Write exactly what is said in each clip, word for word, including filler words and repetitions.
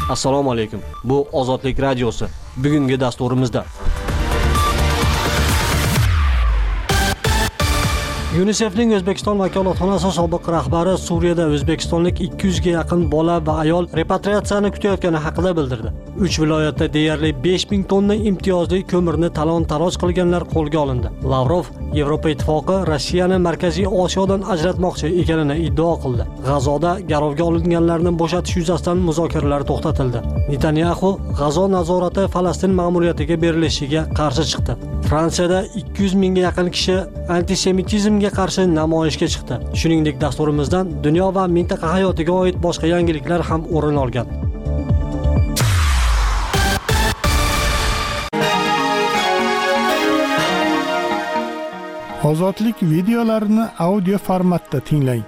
Assalomu alaykum. Bu Ozodlik radiosi. Bugungi dasturimizda UNICEF'ning O'zbekiston vakolatxonasi sobiq rahbari Suriyada o'zbekistonlik ikki yuzga yaqin bola va ayol repatriatsiyani kutayotgani haqida bildirdi. uch viloyatda deyarli besh ming tonna imtiyozli ko'mirni talon-taroj qilganlar qo'lga olindi. Lavrov Yevropa ittifoqi Rossiyani Markaziy Osiyodan ajratmoqchi ekanini iddao qildi. G'azoda garovga olinganlarni bo'shatish yuzasidan muzokaralar to'xtatildi. Netanyahu G'azo nazorati Falastin ma'muriyatiga berilishiga qarshi chiqdi. Fransiyada ikki yuz mingga yaqin kishi antisemitizmga qarshi namoyishga chiqdi. Shuningdek, dasturimizdan dunyo va mintaqa hayotiga oid boshqa yangiliklar ham o'rin olgan. Ozodlik videolarini audio formatda tinglang.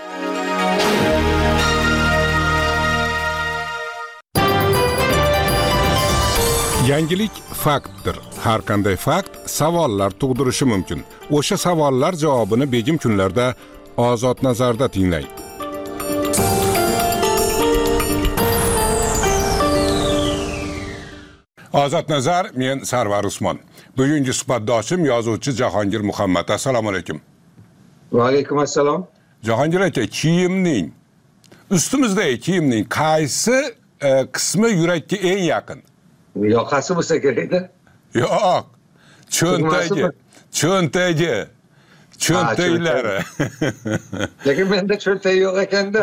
Yangilik faktdir. Har qanday fakt savollar tug'dirishi mumkin. O'sha savollar javobini begim kunlarda Ozod nazarda tinglang. Ozod nazar, men Sarvar Usmon. Bugungi suhbatdoshim yozuvchi Jahongir Muhammad. Assalomu alaykum. Va alaykum assalom. Jahongir aka, kiyimning ustimizdagi kiyimning qaysi e, qismi yurakka eng yaqin? Yoqasi bo'lsa kerakda. Yo'q. Cho'ntagi. Cho'ntagi. Cho'ntaklari. Lekin menda cho'ntak yo'q ekanda.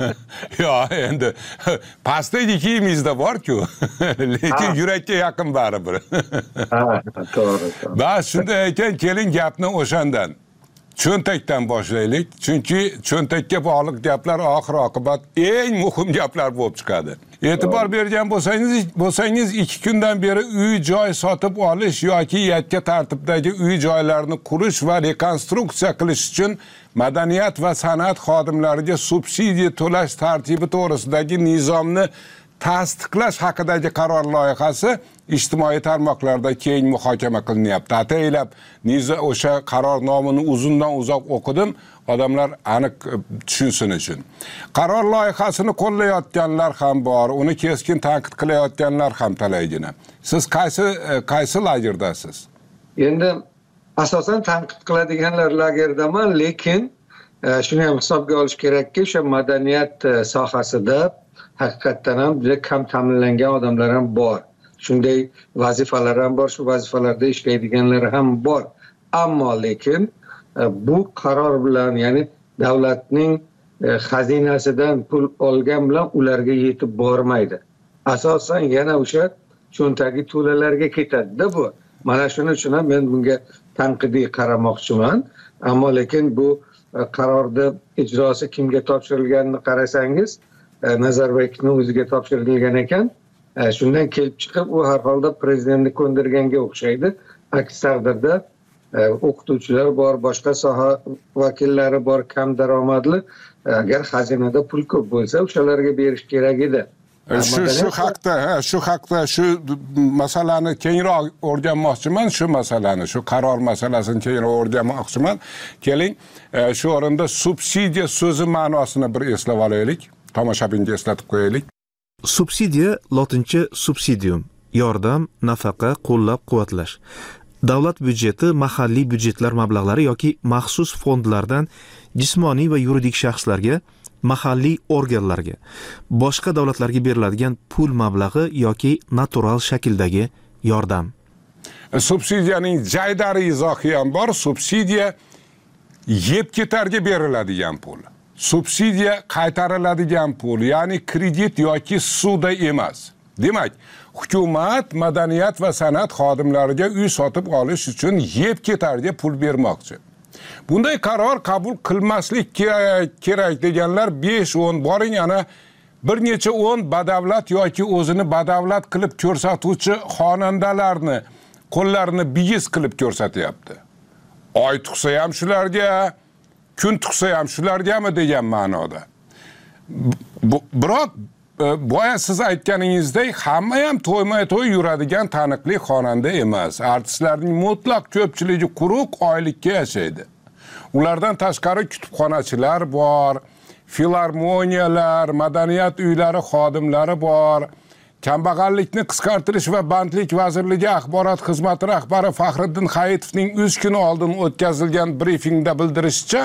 Yo'q, endi pastdagi kiyimingizda bor-ku. Lekin yurakka yaqin baribir. Ha, to'g'ri. Bas shunday ekan, keling gapni o'shandan. Cho'ntakdan boshlaylik, chunki cho'ntakka bog'liq gaplar oxir oqibat eng muhim gaplar bo'lib chiqadi. E'tibor bergan bo'lsangiz, bo'lsangiz ikki kundan beri uy joy sotib olish yoki yakka tartibdagi uy joylarni qurish va rekonstruksiya qilish uchun madaniyat va san'at xodimlariga subsidiya to'lash tartibi to'g'risidagi nizomni tasdiqlash haqidagi qaror loyihasi ijtimoiy tarmoqlarda keng muhokama qilinyapti. Ataylab nizo o'sha qaror nomini uzundan uzoq o'qidim, odamlar aniq tushunsin uchun. Qaror loyihasini qo'llayotganlar ham bor, uni keskin tanqid qilayotganlar ham talaygina. Siz qaysi qaysi lagerdasiz? Endi asosan tanqid qiladiganlar lagerdaman, lekin shuni ham hisobga olish kerakki, o'sha madaniyat sohasida haqiqatdan ham juda kam ta'minlangan odamlar ham bor. Shunday vazifalar ham bor, shu vazifalarda ishlaydiganlar ham bor. Ammo lekin bu qaror bilan, ya'ni davlatning xazinasidan pul olgan bilan ularga yetib bormaydi. Asosan yana o'sha cho'ntagi to'lalarga ketadi-da bu. Mana shuning uchun ham men bunga tanqidiy qaramoqchiman. Ammo lekin bu qarorda ijrosi kimga topshirilganini qarasangiz, Nazarbayevning o'ziga topshirilgan ekan. Shundan kelib chiqib, u har holda prezidentni ko'ndirganga o'xshaydi. Aks taqdirda o'qituvchilar bor, boshqa soha vakillari bor, kam daromadli. Agar xazinada pul ko'p bo'lsa, o'shalarga berish kerak edi. Shu shu haqda, shu haqda shu masalani kengroq o'rganmoqchiman, shu masalani, shu qaror masalasini kengroq o'rganmoqchiman. Keling, shu o'rinda subsidiya so'zi ma'nosini bir eslab olaylik. Tomoshabinga eslatib qo'yaylik. Subsidiya lotincha subsidium, yordam, nafaqa, qo'llab-quvvatlash. Davlat byudjeti mahalliy byudjetlar mablag'lari yoki maxsus fondlardan jismoniy va yuridik shaxslarga, mahalliy organlarga, boshqa davlatlarga beriladigan pul mablag'i yoki natural shakldagi yordam. Subsidiyaning jaydari izohi ham bor. Subsidiya yeb ketarga beriladigan pul. Subsidiya qaytariladigan pul, ya'ni kredit yoki suvda emas. Demak, hukumat madaniyat va san'at xodimlariga uy sotib olish uchun yeb ketarga pul bermoqchi. Bunday qaror qabul qilmaslik kerak, kerak deganlar besh o'n boring, ana bir necha o'n badavlat yoki o'zini badavlat qilib ko'rsatuvchi xonandalarni qo'llarini bigiz qilib ko'rsatyapti. Oy tuqsa ham shularga, kun tuqsa ham shulargami degan ma'noda. Biroq boya siz aytganingizdek, hamma ham to'ymay-to'y yuradigan taniqli xonanda emas. Artistlarning mutlaq ko'pchiligi quruq oylikka yashaydi. Ulardan tashqari kutubxonachilar bor, filarmoniyalar, madaniyat uylari xodimlari bor. Kambag'allikni qisqartirish va bandlik vazirligi axborot xizmati rahbari Faxriddin Hayitovning uch kun oldin o'tkazilgan brifingda bildirishicha,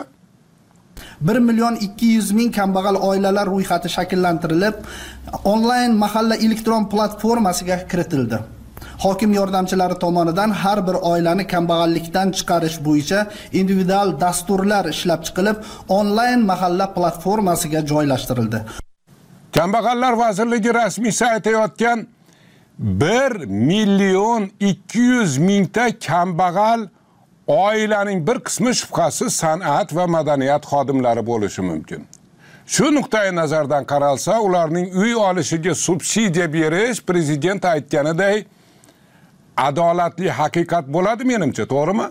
bir million ikki yuz ming kambag'al oilalar ro'yxati shakllantirilib, onlayn mahalla elektron platformasiga kiritildi. Hokim yordamchilari tomonidan har bir oilani kambag'allikdan chiqarish bo'yicha individual dasturlar ishlab chiqilib, onlayn mahalla platformasiga joylashtirildi. Kambag'allar vazirligi rasmiy sayti aytayotgan bir million ikki yuz mingta kambag'al oilaning bir qismi shubhasiz san'at va madaniyat xodimlari bo'lishi mumkin. Shu nuqtai nazardan qaralsa, ularning uy olishiga subsidiya berish prezident aytganiday adolatli haqiqat bo'ladi menimcha, to'g'rimi?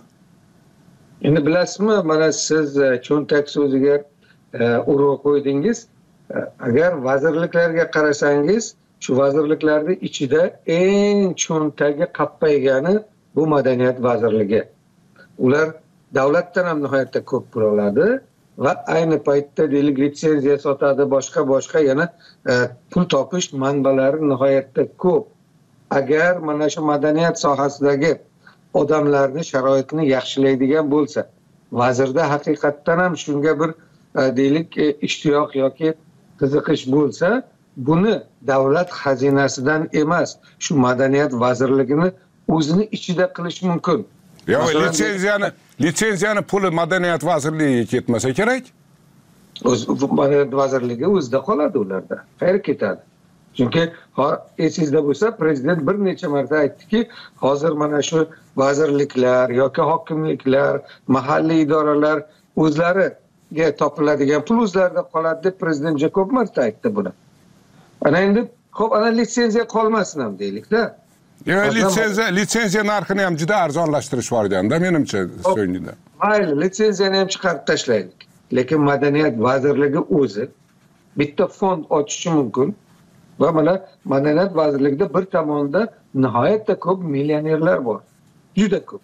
Endi bilasizmi, mana siz cho'ntak so'ziga urg'u qo'ydingiz. Agar vazirliklarga qarasangiz, shu vazirliklarning ichida eng cho'ntagi qappaygani bu madaniyat vazirligi. Ular davlatdan ham nihoyatda ko'p pul oladi va ayni paytda deylik litsenziya sotadi, boshqa boshqa yana e, pul topish manbalari nihoyatda ko'p. Agar mana shu madaniyat sohasidagi odamlarning sharoitini yaxshilaydigan bo'lsa, vazirda haqiqatdan ham shunga bir e, deylik e, ishtiyoq yoki qiziqish bo'lsa, buni davlat xazinasidan emas, shu madaniyat vazirligini o'zini ichida qilish mumkin. Yo, litsenziyani, litsenziyani puli madaniyat vazirligiga ketmasa kerak? O'z madaniyat vazirligi o'zida qoladi ularda. Qayerga ketadi? Chunki esingizda bo'lsa, prezident bir necha marta aytdiki, hozir mana shu vazirliklar yoki hokimliklar, mahalliy idoralar o'zlariga topiladigan pul o'zlarida qoladi deb prezident juda ko'p marta aytdi buni. Ana endi ko'p ana litsenziya qolmasin ham deylik-da. Yo, litsenziya, litsenziya narxini ham juda arzonlashtirish bor ekanda, menimcha so'ngida. Mayli, litsenziyani ham chiqarib tashlaylik. Lekin madaniyat vazirligi o'zi bitta fond ochishi mumkin va mana madaniyat vazirligida bir tomonda nihoyatda ko'p millionerlar bor. Juda ko'p.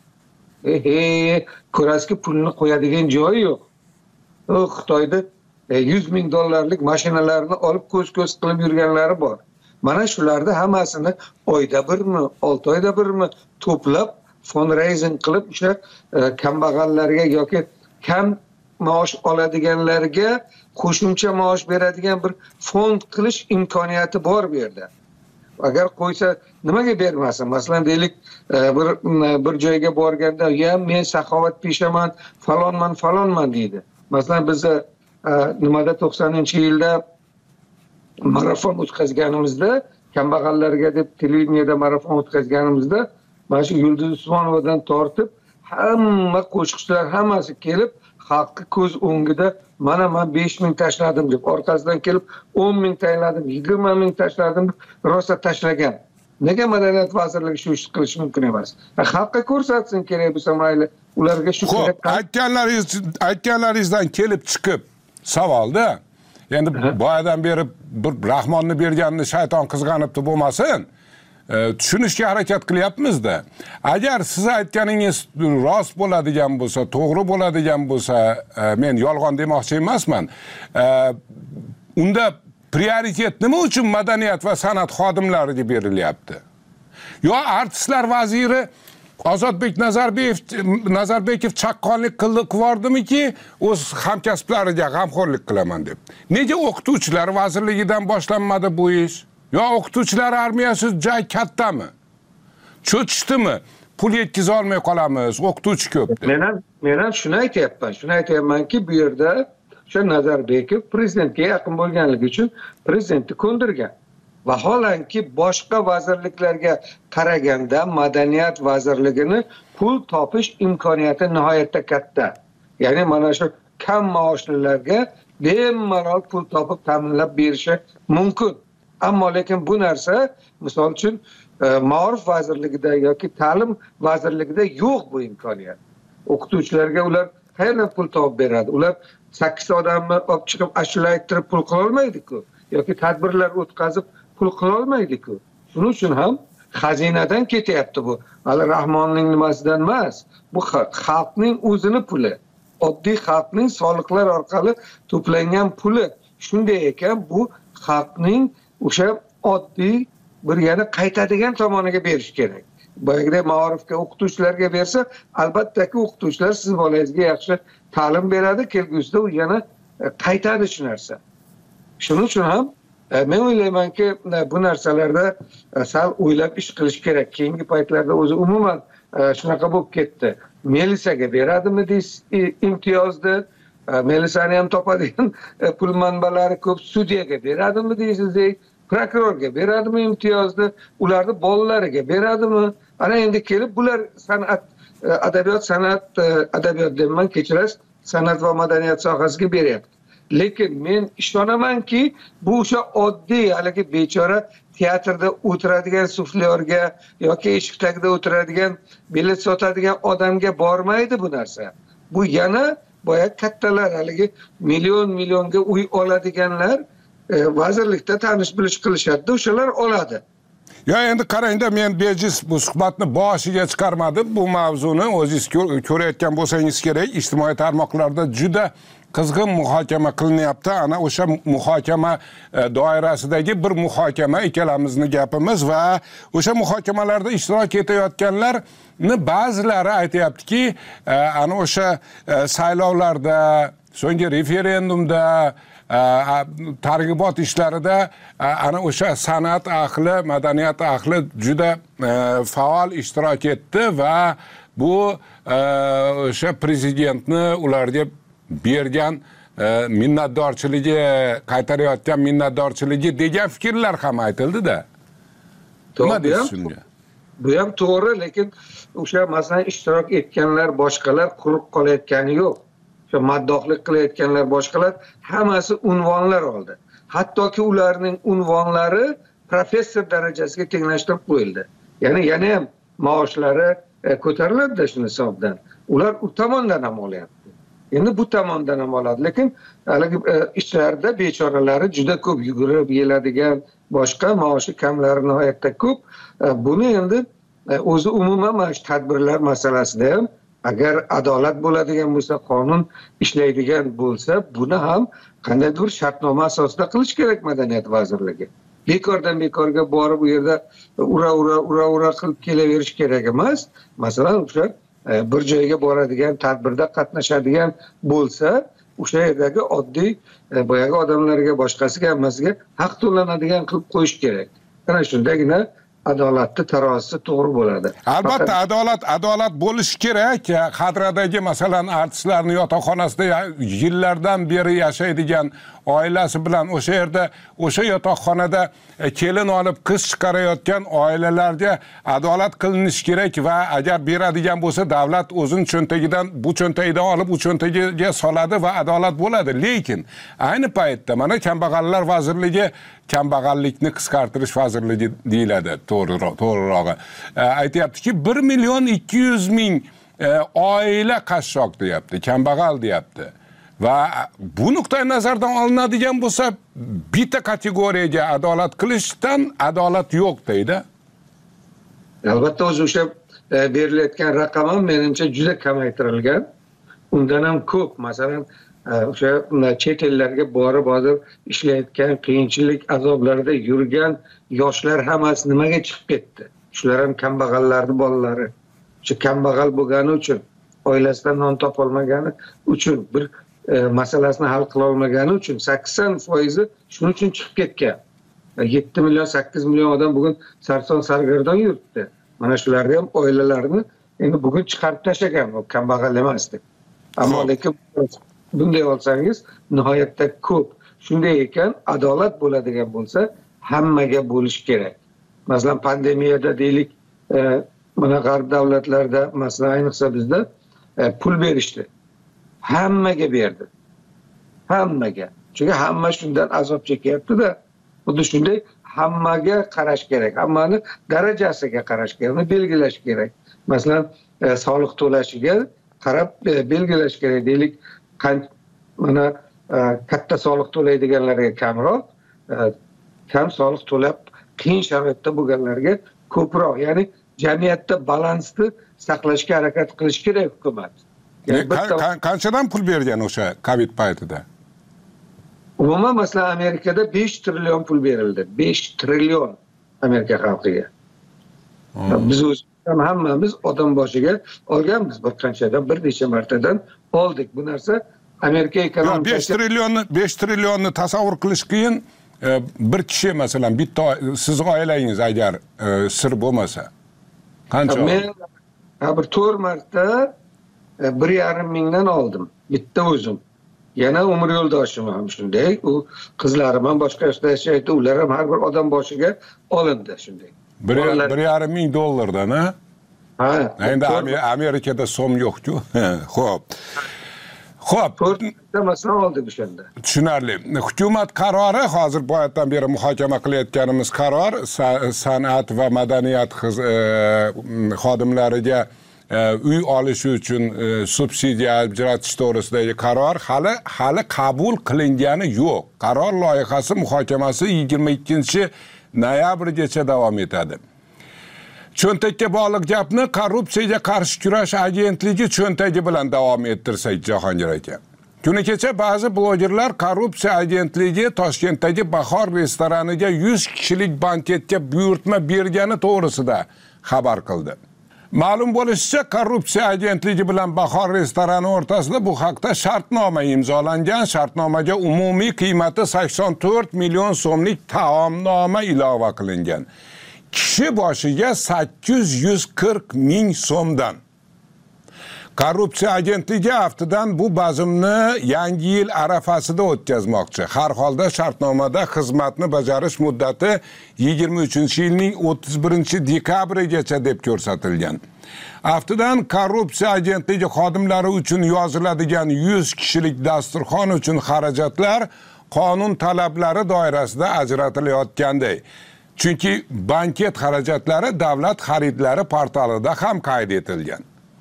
Ehe, ko'rasizki pulni qo'yadigan joyi yo'q. O Xitoyda yuz ming dollarlik mashinalarni olib ko'z-ko'z qilib yurganlari bor. Mana shularda hammasini oyda birmi, olti oyda birmi to'plab fundraising qilib o'sha kambag'allarga yoki kam maosh oladiganlarga qo'shimcha maosh beradigan bir fond qilish imkoniyati bor bu yerda. Agar qo'ysa nimaga bermasin? Masalan deylik, bir bir joyga borganda, "Ya men saxovatpeshaman, falonman, falonman" deydi. Masalan biz nimada to'qsoninchi yilda marafon o'tkazganimizda, kambag'allarga deb televideniyada marafon o'tkazganimizda, mana shu Yulduz Usmonovadan tortib hamma qo'shiqchilar hammasi kelib, xalqqa ko'z o'ngida mana men besh ming tashladim deb, orqasidan kelib o'n ming tayinladim, yigirma ming tashladim, rosa tashlagan. Nega madaniyat vazirligi shu ishni qilish mumkin emas? Xalqqa ko'rsatsin kerak bo'lsa mayli, ularga shu kerak. Aytganlaringiz, aytganlaringizdan kelib chiqib savolda, endi boyadan beri bir Rahmonni berganini shayton qizg'anibdi bo'lmasin, tushunishga harakat qilyapmiz-da. Agar siz aytganingiz rost bo'ladigan bo'lsa, to'g'ri bo'ladigan bo'lsa, men yolg'on demoqchi emasman. Unda prioritet nima uchun madaniyat va san'at xodimlariga berilyapti? Yo artistlar vaziri Ozodbek Nazarbeyev Nazarbekov chaqqonlik qilib yubordimiki, o'z hamkasblariga g'amxo'rlik qilaman deb. Nega o'qituvchilar vazirligidan boshlanmadi bu ish? Yo o'qituvchilar armiyasi joy kattami? Cho'chishdimi? Pul yetkiza olmay qolamiz, o'qituvchi ko'p deb. Men ham men ham shuni aytayapman. Shuni aytayapmanki, bu yerda o'sha Nazarbekov prezidentga yaqin bo'lganligi uchun prezidentni ko'ndirgan. Vaholanki boshqa vazirliklarga qaraganda madaniyat vazirligini pul topish imkoniyati nihoyatda katta. Ya'ni mana shu kam maoshlilarga bemalol pul topib ta'minlab berishi mumkin. Ammo lekin bu narsa, misol uchun Ma'rif vazirligida yoki ta'lim vazirligida yo'q bu imkoniyat. O'qituvchilarga ular qayerdan pul topib beradi? Ular sakkiz odamni olib chiqib ashula ayttirib pul qila olmaydi-ku, yoki tadbirlar o'tkazib pul qila olmaydi-ku. Shuning uchun ham xazinadan ketyapti bu. Hali Rahmonning nimasidan emas. Bu xalqning o'zini puli. oddiy xalqning soliqlar orqali to'plangan puli. Shunday ekan, bu xalqning o'sha oddiy bir yana qaytadigan tomoniga berish kerak. Boyagidek ma'rifga o'qituvchilarga bersa, albattaki o'qituvchilar siz bolangizga yaxshi ta'lim beradi, kelgusida u yana qaytadi shu narsa. Shuning uchun ham men o'ylaymanki, bu narsalarda sal o'ylab ish qilish kerak. Keyingi paytlarda o'zi umuman shunaqa bo'lib ketdi. Milisaga beradimi deysiz imtiyozni, milisani ham topadigan pul manbalari ko'p, sudyaga beradimi deysiz, prokurorga beradimi imtiyozni, ularni bolalariga beradimi? Ana endi kelib bular san'at, adabiyot, san'at, adabiyot deyman, kechirasiz, san'at va madaniyat sohasiga beryapti. Lekin men ishonamanki, bu o'sha oddiy haligi bechora teatrda o'tiradigan suflyorga yoki eshik tagida o'tiradigan bilet sotadigan odamga bormaydi bu narsa. Bu yana boya kattalar, haligi million millionga uy oladiganlar vazirlikda tanish bilish qilishadi, o'shalar oladi. Ya endi qarangda, men bejiz bu suhbatni boshiga chiqarmadim. Bu mavzuni o'zingiz ko'rayotgan bo'lsangiz kerak, ijtimoiy tarmoqlarda juda qizg'in muhokama qilinyapti. Ana o'sha muhokama doirasidagi bir muhokama ikkalamizni gapimiz va o'sha muhokamalarda ishtirok etayotganlarni ba'zilari aytayaptiki, ana o'sha saylovlarda, so'nggi referendumda, targ'ibot ishlarida ana o'sha san'at ahli, madaniyat ahli juda faol ishtirok etdi va bu o'sha prezidentni ularga bergan minnatdorchiligi, qaytarayotgan minnatdorchiligi degan fikrlar ham aytildi-da. Nima deysiz shunga? Bu ham to'g'ri, lekin o'sha masalan ishtirok etganlar boshqalar quruq qolayotgani yo'q. O'sha maddohlik qilayotganlar boshqalar hammasi unvonlar oldi. Hattoki ularning unvonlari professor darajasiga tenglashtirib qo'yildi. Ya'ni yana ham maoshlari ko'tariladi shuni hisobdan. Ular u tomondan ham olyapti. Endi bu tomondan ham oladi, lekin haligi ishlarida bechoralari juda ko'p yugurib yeladigan, boshqa maoshi kamlari nihoyatda ko'p. Buni endi o'zi umuman mana shu tadbirlar masalasida ham agar adolat bo'ladigan bo'lsa, qonun ishlaydigan bo'lsa, buni ham qandaydir bir shartnoma asosida qilish kerak madaniyat vazirligi. Bekordan bekorga borib u yerda ura ura ura ura qilib kelaverish kerak emas. Masalan, o'sha bir joyga boradigan, tadbirda qatnashadigan bo'lsa, o'sha yerdagi oddiy boyagi odamlarga, boshqasiga, hammasiga haq to'lanadigan qilib qo'yish kerak. Ana shundagina adolatli tarozisi to'g'ri bo'ladi. Albatta adolat adolat bo'lishi kerak. Xadradagi masalan artistlarni yotoqxonasida yillardan beri yashaydigan oilasi bilan o'sha yerda o'sha yotoqxonada kelin olib qiz chiqarayotgan oilalarga adolat qilinishi kerak va agar beradigan bo'lsa davlat o'zining cho'ntagidan bu cho'ntagidan olib u cho'ntagiga soladi va adolat bo'ladi. Lekin ayni paytda mana kambag'allar vazirligi, kambag'allikni qisqartirish vazirligi deyiladi, to'g'riroq, to'g'rirog'i. Aytayaptiki, bir million ikki yuz ming oila qashshoq deyapti, kambag'al deyapti. Va bu nuqtai nazardan olinadigan bo'lsa, bitta kategoriyaga adolat qilishdan adolat yo'q deydi. Albatta o'zi o'sha berilayotgan raqam ham menimcha juda kamaytirilgan. Undan ham ko'p, masalan, o'sha chet ellarga borib hozir ishlayotgan, qiyinchilik azoblarida yurgan yoshlar hammasi nimaga chiqib ketdi? Shular ham kambag'allarning bolalari. Shu kambag'al bo'lgani uchun, oilasidan non topolmagani uchun, bir masalasini hal qila olmagani uchun sakson foizi shuning uchun chiqib ketgan. yetti million, sakkiz million odam bugun sarson sargardon yuribdi. Mana shularni ham oilalarini endi bugun chiqarib tashlagan, u kambag'al emasdi. Ammo lekin bunday olsangiz nihoyatda ko'p. Shunday ekan, adolat bo'ladigan bo'lsa, hammaga bo'lish kerak. Masalan, pandemiyada deylik, mana g'arb davlatlarida, masalan, ayniqsa bizda pul berishdi. Hammaga berdi. Hammaga. Chunki hamma shundan azob chekyapti-da. Xuddi shunday hammaga qarash kerak. Hammani darajasiga qarash kerak, uni belgilash kerak. Masalan, soliq to'lashiga qarab belgilash kerak. Deylik, mana katta soliq to'laydiganlarga kamroq, kam soliq to'lab qiyin sharoitda bo'lganlarga ko'proq. Ya'ni jamiyatda balansni saqlashga harakat qilish kerak hukumat. Yani bir tava- Qanchadan pul bergan o'sha Covid paytida? Umuman masalan Amerikada besh trillion pul berildi. besh trillion Amerika xalqiga. Biz o'zimizdan hammamiz odam boshiga olganmiz bir qanchadan, bir necha martadan oldik. Bu narsa Amerika Yo, ekonomikasi besh trillionni besh trillionni tasavvur qilish qiyin. E, bir kishi masalan bitta siz oilangiz agar e, sir bo'lmasa qancha? men ha, bir to'rt marta e, bir yarim mingdan oldim. Bitta o'zim. Yana umr yo'ldoshim ham shunday. U qizlarim ham boshqa yoshda yashaydi. Ular ham har bir odam boshiga olindi shunday. bir bir yarim ming dollardan, ha? Ha. Endi to'rt- Amer- Amerikada so'm yo'q-ku. Xo'p. Xo'p, to'rt marta masalan oldik o'shanda. tushunarli. Hukumat qarori hozir bu yerdan beri muhokama qilayotganimiz qaror sa- san'at va madaniyat xiz- e, xodimlariga e, uy olish uchun e, subsidiya ajratish to'g'risidagi qaror hali hali qabul qilingani yo'q. Qaror loyihasi muhokamasi yigirma ikkinchi noyabrgacha davom etadi. Cho'ntakka bog'liq gapni korrupsiyaga qarshi kurash agentligi cho'ntagi bilan davom ettirsak, Jahongir aka. Kuni kecha ba'zi blogerlar korrupsiya agentligi Toshkentdagi Bahor restoraniga yuz kishilik banketga buyurtma bergani to'g'risida xabar qildi. Ma'lum bo'lishicha, korrupsiya agentligi bilan Bahor restorani o'rtasida bu haqda shartnoma imzolangan. Shartnomaga umumiy qiymati sakson to'rt million so'mlik taomnoma ilova qilingan. Kishi boshiga sakkiz yuz qirq ming so'mdan. Korrupsiya agentligi haftadan bu bazmni yangi yil arafasida o'tkazmoqchi. Har holda shartnomada xizmatni bajarish muddati yigirma uchinchi yilning o'ttiz birinchi dekabrigacha deb ko'rsatilgan. Haftadan korrupsiya agentligi xodimlari uchun yoziladigan yuz kishilik dasturxon uchun xarajatlar qonun talablari doirasida ajratilayotganday. Chunki banket xarajatlari davlat xaridlari portalida ham qayd etilgan.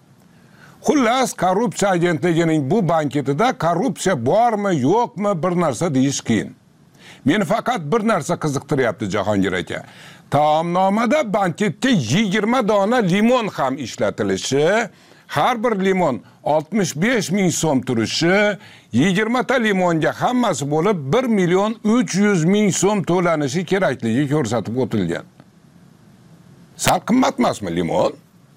Xullas, korrupsiya agentligining bu banketida korrupsiya bormi, yo'qmi bir narsa deyish qiyin. Meni faqat bir narsa qiziqtiryapti Jahongir aka. Taomnomada banketga yigirma dona limon ham ishlatilishi, har bir limon oltmish besh ming so'm turishi, yigirma ta limonga hammasi bo'lib bir million uch yuz ming so'm to'lanishi kerakligi ko'rsatib o'tilgan. Sal qimmat emasmi limon?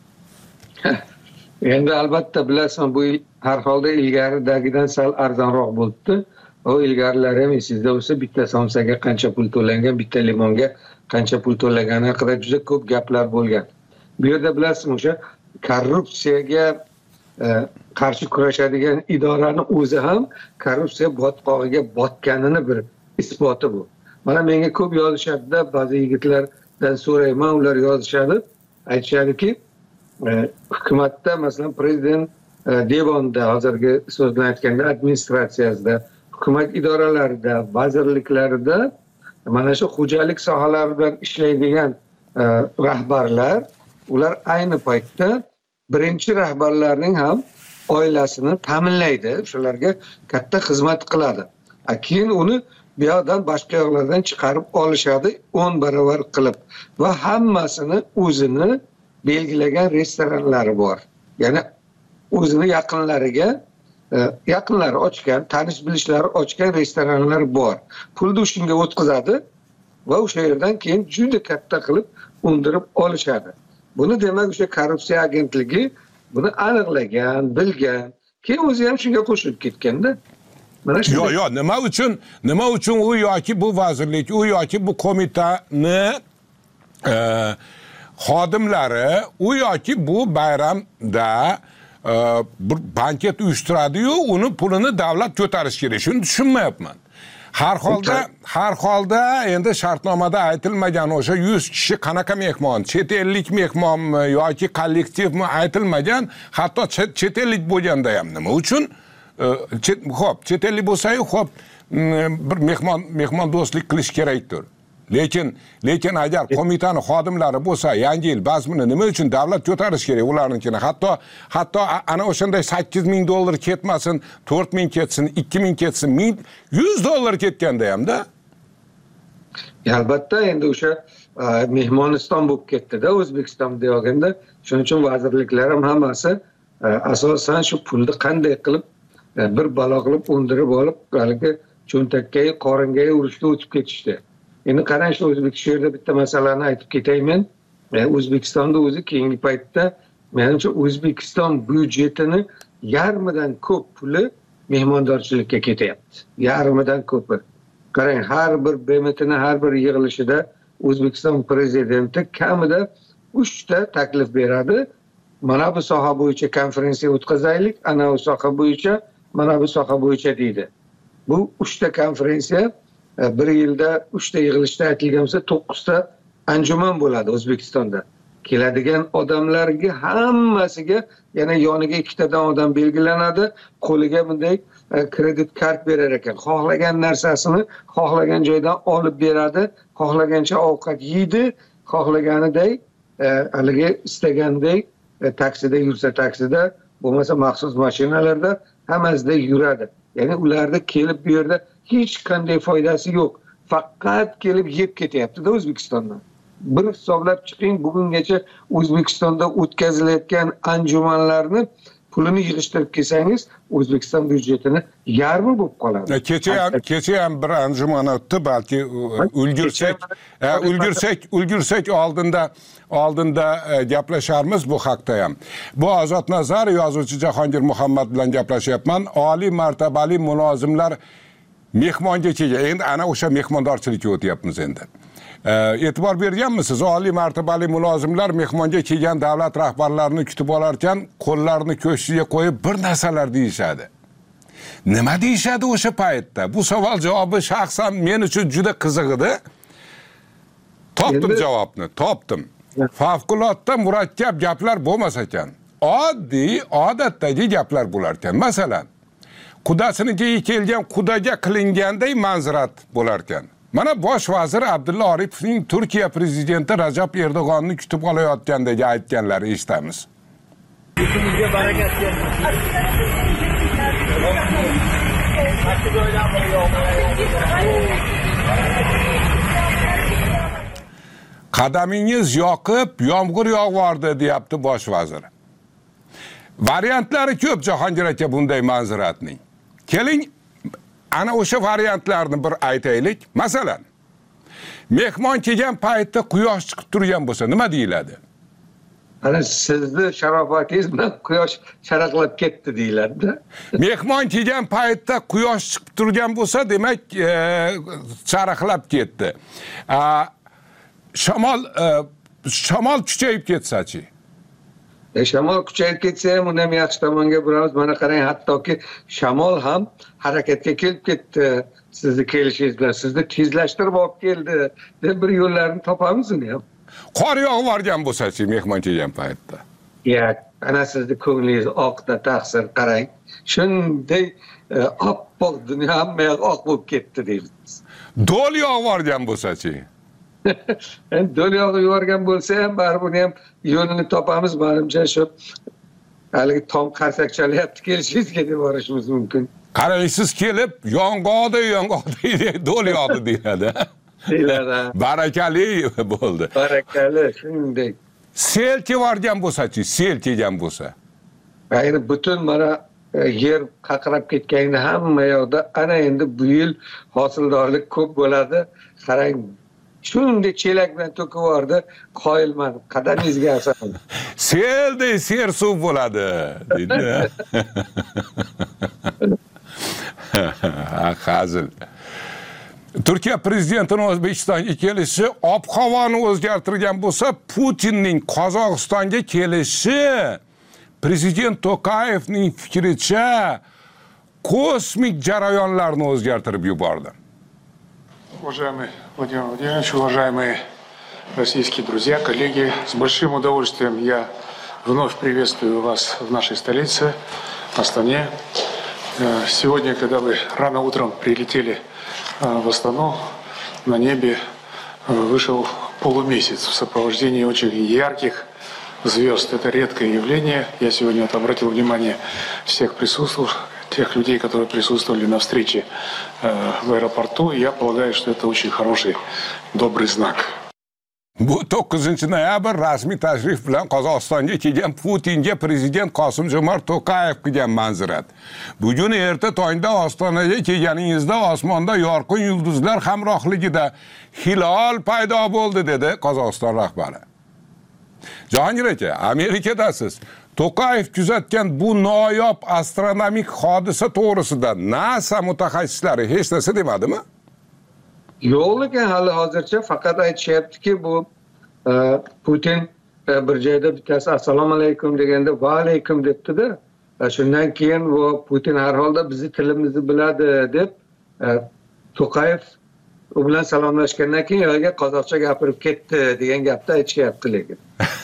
Endi albatta bilasan, bu har holda ilgaridagidan sal arzonroq bo'ldi. O ilgarilari ham esingizda bo'lsa, bitta somsaga qancha pul to'langan, bitta limonga qancha pul to'langani haqida juda ko'p gaplar bo'lgan. Bu yerda bilasizmi, o'sha korrupsiyaga e, qarshi kurashadigan idorani o'zi ham korrupsiya botqog'iga botganini bir isboti bu. Mana menga ko'p yozishadi, ba'zi yigitlardan so'rayman, ular yozishadi, aytishadiki, e, hukumatda masalan prezident e, devonda, hozirgi so'z bilan aytganda administratsiyasida, hukumat idoralarida, vazirliklarida mana shu xo'jalik sohalari bilan ishlaydigan e, rahbarlar, ular ayni paytda birinchi rahbarlarning ham oilasini ta'minlaydi, shularga katta xizmat qiladi. Keyin uni bu yoqdan boshqa yoqlardan chiqarib olishadi o'n barobar qilib va hammasini o'zini belgilagan restoranlari bor. Ya'ni o'zini yaqinlariga yaqinlari ochgan, tanish bilishlari ochgan restoranlar bor. Pulni shunga o'tkazadi va o'sha yerdan keyin juda katta qilib undirib olishadi. Buni demak o'sha korrupsiya agentligi buni aniqlagan, bilgan, keyin o'zi ham shunga qo'shilib ketganda. Mana shu. Yo'q, yo'q, nima uchun, nima uchun u yoki bu vazirlik, u yoki bu qo'mitani e, xodimlari, u yoki bu bayramda e, bir banket uyushtiradi-yu, uni pulini davlat ko'tarish kerak. Shuni tushunmayapman. Har holda, har holda endi shartnomada aytilmagan o'sha yuz kishi qanaqa mehmon, chet ellik mehmonmi yoki kollektivmi aytilmagan, hatto chet ellik bo'lganda ham nima uchun? Xo'p, chet ellik bo'lsa-yu, xo'p, bir mehmon mehmon do'stlik qilish kerakdir. Lekin lekin agar qo'mitani xodimlari bo'lsa, yangi yil bazmini nima uchun davlat ko'tarish kerak ularnikini? Hatto hatto ana o'shanday sakkiz ming dollar ketmasin, to'rt ming ketsin, ikki ming ketsin, yuz dollar ketganda hamda. Albatta endi o'sha mehmoniston bo'lib ketdi-da O'zbekiston deganda, shuning uchun vazirliklar ham hammasi asosan shu pulni qanday qilib bir balo qilib undirib olib haligi cho'ntakka, qoringa urishga o'tib ketishdi. Endi qarang, shu o'zbek shu yerda bitta masalani aytib ketayman. O'zbekistonda o'zi keyingi paytda menimcha O'zbekiston byudjetini yarmidan ko'p puli mehmondorchilikka ketyapti. Yarmidan ko'pi. Qarang, har bir B M T'ni har bir yig'ilishida O'zbekiston prezidenti kamida uchta taklif beradi. Mana bu soha bo'yicha konferensiya o'tkazaylik, ana bu soha bo'yicha, mana bu soha bo'yicha deydi. Bu uchta konferensiya bir yilda uchta yig'ilishda aytilgan bo'lsa, to'qqizta anjuman bo'ladi O'zbekistonda. Keladigan odamlarga hammasiga yana yoniga ikkitadan odam belgilanadi, qo'liga bunday kredit kart berar ekan. Xohlagan narsasini xohlagan joydan olib beradi, xohlagancha ovqat yeydi, xohlaganiday haligi istaganday taksida yursa taksida, bo'lmasa maxsus mashinalarda hammasida yuradi. Ya'ni ularda kelib bu yerda hech qanday foydasi yo'q. Faqat kelib yeb ketyapti-da O'zbekistondan. Bir hisoblab chiqing, bugungacha O'zbekistonda o'tkazilayotgan anjumanlarni pulini yig'ishtirib kelsangiz, O'zbekiston byudjetini yarmi bo'lib qoladi. Kecha ham kecha ham bir anjuman o'tdi, balki ulgursak, ulgursak, ulgursak oldinda oldinda gaplasharmiz bu haqda ham. Bu Ozod Nazar, yozuvchi Jahongir Muhammad bilan gaplashyapman. Oliy martabali mulozimlar mehmonga kelgan. Endi ana o'sha mehmondorchilikka o'tyapmiz endi. E'tibor berganmisiz? Oliy martabali mulozimlar mehmonga kelgan davlat rahbarlarini kutib olarkan, qo'llarini ko'ksiga qo'yib bir narsalar deyishadi. Nima deyishadi o'sha paytda? Bu savol javobi shaxsan men uchun juda qiziq edi. Topdim javobni, topdim. Favqulodda murakkab gaplar bo'lmas ekan. Oddiy, odatdagi gaplar bo'lar ekan. Masalan, qudasinikiga kelgan qudaga qilinganday manzirat bo'lar ekan. Mana bosh vazir Abdulla Oripovning Turkiya prezidenti Rajab Erdo'g'onni kutib olayotgandagi aytganlari eshitamiz. Bizimizga barakat Qadamingiz yoqib, yomg'ir yog'vordi, deyapti bosh vazir. Variantlari ko'p Jahongir aka bunday manziratning. Keling, ana o'sha variantlarni bir aytaylik. Masalan, mehmon kelgan paytda quyosh chiqib turgan bo'lsa, nima deyiladi? Ana sizni sharofatingiz bilan quyosh charaqlab ketdi deyiladi. Mehmon kelgan paytda quyosh chiqib turgan bo'lsa, demak, e, charaqlab ketdi. E, shamol e, shamol kuchayib ketsa-chi? E, shamol kuchayib ketsa ham uni ham yaxshi tomonga buramiz. Mana qarang, hattoki shamol ham harakatga kelib ketdi. Sizni kelishingiz bilan sizni tezlashtirib olib keldi deb bir yo'llarini topamiz uni ham. Qor yog'vorgan bo'lsa-chi mehmon kelgan paytda? Ya, ana sizni ko'nglingiz oqda taqsir, qarang. Shunday oppoq dunyo hamma oq bo'lib ketdi deymiz. Do'l yog'vorgan bo'lsa-chi? Endi do'l yog'ib yuborgan bo'lsa ham baribir buni ham yo'lini topamiz, menimcha shu haligi tom qarsak chalyapti kelishingizga deb borishimiz mumkin. Qarang, siz kelib yong'oqda yong'oqda do'l yog'di deyiladi. Deyiladi. Barakali bo'ldi. Barakali, shunday. Sel kelgan bo'lsa-chi, sel kelgan bo'lsa. Ayni butun mana yer qaqrab ketganda hamma yoqda ana endi bu yil hosildorlik ko'p bo'ladi. Qarang, shunday chelak bilan to'kib yubordi, qoyilman, qadamingizga asaman. Selday ser suv bo'ladi, deydi. Hazil. Turkiya prezidentining O'zbekistonga kelishi ob-havoni o'zgartirgan bo'lsa, Putinning Qozog'istonga kelishi prezident Tokayevning fikricha kosmik jarayonlarni o'zgartirib yubordi. Уважаемый Владимир Владимирович, уважаемые российские друзья, коллеги, с большим удовольствием я вновь приветствую вас в нашей столице, Астане. Сегодня, когда вы рано утром прилетели в Астану, на небе вышел полумесяц в сопровождении очень ярких звезд. Это редкое явление. Я сегодня вот обратил внимание всех присутствующих, тех людей, которые присутствовали на встрече в аэропорту. И я полагаю, что это очень хороший, добрый знак. Bu to'qqizinchi noyabr rasmiy tashrif bilan Qozog'istonga kelgan Putinga prezident Qosim-Jomart To'qayev qilgan manzirat. Bugun erta tongda Ostonaga kelganingizda osmonda yorqin yulduzlar hamrohligida hilol paydo bo'ldi dedi Qozog'iston rahbari. Jahongir aka, Amerikadasiz. To'qayev kuzatgan bu noyob astronomik hodisa to'g'risida NASA mutaxassislari hech narsa demadimi? Yo'q lekin hali hozircha faqat aytishyaptiki bu e, Putin e, bir joyda bittasi assalomu alaykum deganda va alaykum debdi-da. E, shundan keyin bu Putin har holda bizni tilimizni biladi deb e, To'qayev u bilan salomlashgandan keyin yo'lga qozoqcha gapirib ketdi degan gapni aytishyapti lekin.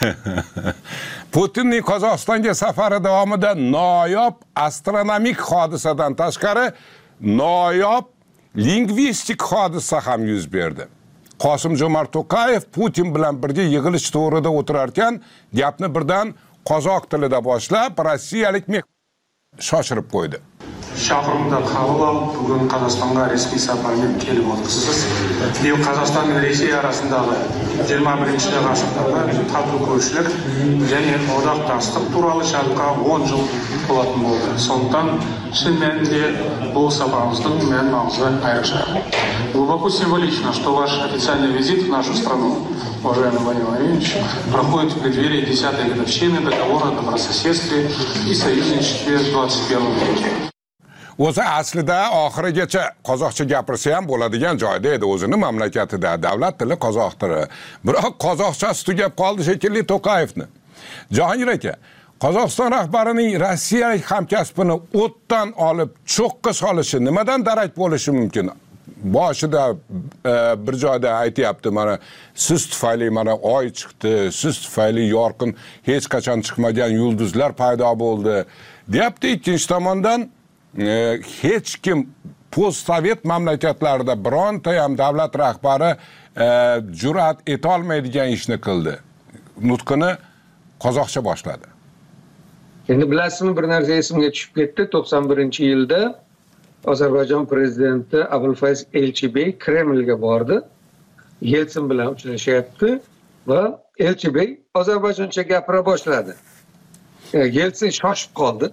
Putinning Qozog'istonga safari davomida noyob astronomik hodisadan tashqari noyob lingvistik hodisa ham yuz berdi. Qosim-Jomart To'qayev Putin bilan birga yig'ilish to'g'rida o'tirarkan, gapni birdan qozoq tilida boshlab, rossiyalik shoshirib qo'ydi. Шақырымды қабыл алып, бүгін Қазақстанға ресми сапармен келіп отырсыз. Биыл Қазақстан мен Ресей арасындағы жиырма бірінші ғасырдағы тату көршілік және одақтастық туралы шартқа он жыл толатын болды. Сондықтан шын мәнінде бұл сапарымыздың мән маңызы айрықша. Глубоко символично, что ваш официальный визит в нашу страну, уважаемый Владимир Владимирович, проходит в преддверии десятой годовщины договора о добрососедстве и союзничестве в двадцать первом веке. O'zi aslida oxirigacha qozoqcha gapirsa ham bo'ladigan joyda edi, o'zini mamlakatida davlat tili qozoq tili. Biroq qozoqchasi tugab qoldi shekilli To'qayevni. Jahongir aka, Qozog'iston rahbarining rossiyalik hamkasbini o'tdan olib cho'qqa solishi nimadan darak bo'lishi mumkin? Boshida e, bir joyda aytayapti, mana siz tufayli mana oy chiqdi, siz tufayli yorqin hech qachon chiqmagan yulduzlar paydo bo'ldi. Deyapti, ikkinchi tomondan Ee, hech kim post-sovet mamlakatlarida bironta ham davlat rahbari e, jur'at etolmaydigan ishni qildi. Nutqini qozoqcha boshladi. Endi bilasizmi, bir narsa esimga tushib ketdi. to'qson birinchi yilda Ozarbayjon prezidenti Abulfayz Elchibey Kremlga bordi. Yeltsin bilan uchrashyapti va Elchibey ozarbayjoncha gapira boshladi. Yeltsin shoshib qoldi.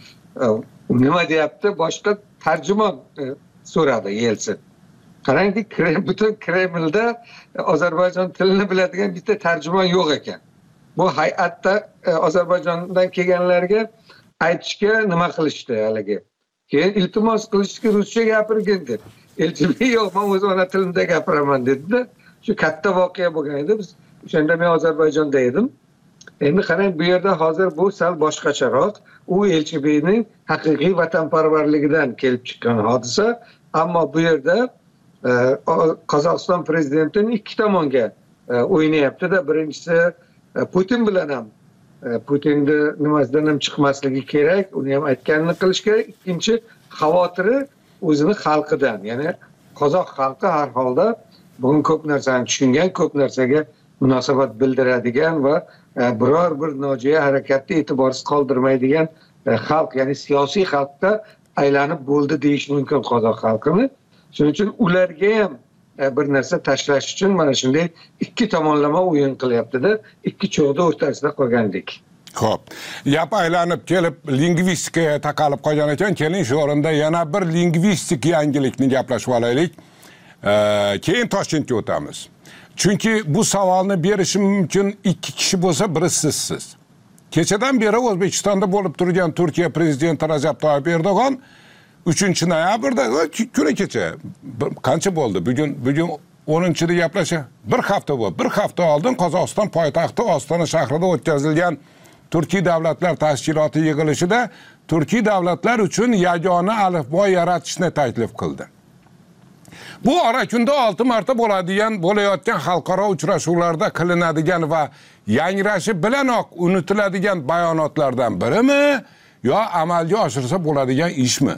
Nima deyapti? Boshqa tarjimon e, so'radi Yeltsin. Qarangki, butun Kremlda Ozarbayjon tilini biladigan bitta tarjimon yo'q ekan. Bu hay'atda e, Ozarbayjondan kelganlarga aytishga nima qilishdi haligi. Keyin iltimos qilishdi, ruscha gapirgin dedi. Elchibey yo'q, men o'z ona tilimda gapiraman dedi-da. Shu katta voqea bo'lgan edi. Biz o'shanda men Ozarbayjonda edim. Endi qarang, bu yerda hozir bu sal boshqacharoq. U Elchibeyning haqiqiy vatanparvarligidan kelib chiqqan hodisa, ammo bu yerda e, Qozog'iston prezidentining ikki tomonga e, o'ynayapti-da. Birinchisi e, Putin bilan ham e, Putinni nimasidan ham chiqmasligi kerak, uni ham aytganini qilish kerak. Ikkinchi xavotiri o'zini xalqidan, ya'ni qozoq xalqi har holda bugun ko'p narsani tushungan, ko'p narsaga munosabat bildiradigan va biror bir nojo'ya harakatni e'tiborsiz qoldirmaydigan xalq, ya'ni siyosiy xalqda aylanib bo'ldi deyish mumkin qozoq xalqini. Shuning uchun ularga ham bir narsa tashlash uchun mana shunday ikki tomonlama o'yin qilyapti-da, ikki cho'g'da o'rtasida qolgandik. Xo'p, gap aylanib kelib lingvistikaga taqalib qolgan ekan, keling shu o'rinda yana bir lingvistik yangilikni gaplashib olaylik. Keyin Toshkentga o'tamiz. Chunki bu savolni berishim mumkin ikki kishi bo'lsa, biri sizsiz. Kechadan beri O'zbekistonda bo'lib turgan Turkiya prezidenti Rajab Toyyib Erdo'g'on uchinchi noyabrda, kuni kecha qancha bo'ldi? Bugun bugun o'ninchida gaplasha. Bir hafta bo'ldi. Bir hafta oldin Qozog'iston poytaxti Ostona shahrida o'tkazilgan Turkiy davlatlar tashkiloti yig'ilishida Turkiy davlatlar uchun yagona alifbo yaratishni taklif qildi. Bu Orakunda olti marta bo'ladigan, bo'layotgan xalqaro uchrashuvlarda qilinadigan va yangrashi bilanoq unutiladigan bayonotlardan birimi yo amalga oshirsa bo'ladigan ishmi?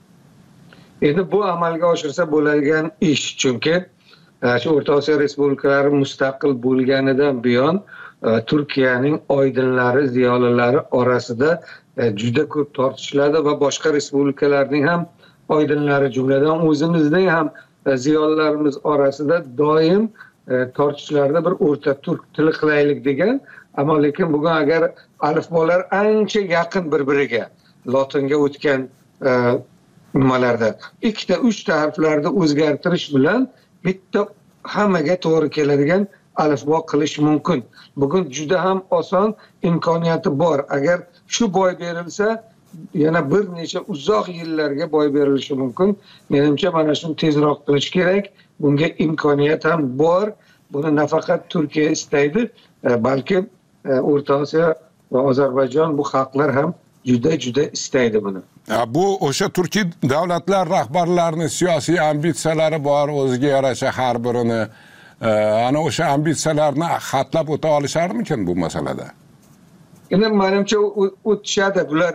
Endi bu amalga oshirsa bo'ladigan ish, chunki shu O'rta Osiyo respublikalari mustaqil bo'lganidan buyon Turkiyaning oydinlari, ziyolilari orasida juda ko'p tortishiladi va boshqa respublikalarning ham oydinlari, jumladan o'zimizning ham ziyolilarimiz orasida doim tortishlarda bir o'rta turk tili qilaylik degan. Ammo lekin bugun agar alifbolar ancha yaqin bir-biriga lotinga o'tgan nimalarda ikkita uchta harflarni o'zgartirish bilan bitta hammaga to'g'ri keladigan alifbo qilish mumkin. Bugun juda ham oson imkoniyati bor. Agar shu boy berilsa, yana bir necha uzoq yillarga boy berilishi mumkin. Menimcha mana shuni tezroq qilish kerak. Bunga imkoniyat ham bor. Buni nafaqat Turkiya istaydi, balki O'rta Osiyo va Ozarbayjon bu xalqlar ham juda juda istaydi buni. Bu o'sha turkiy davlatlar rahbarlarining siyosiy ambitsiyalari bor, o'ziga yarasha har birini. Ana o'sha ambitsiyalarni xatlab o'ta olisharmikin bu masalada? Endi menimcha o'tishadi bular.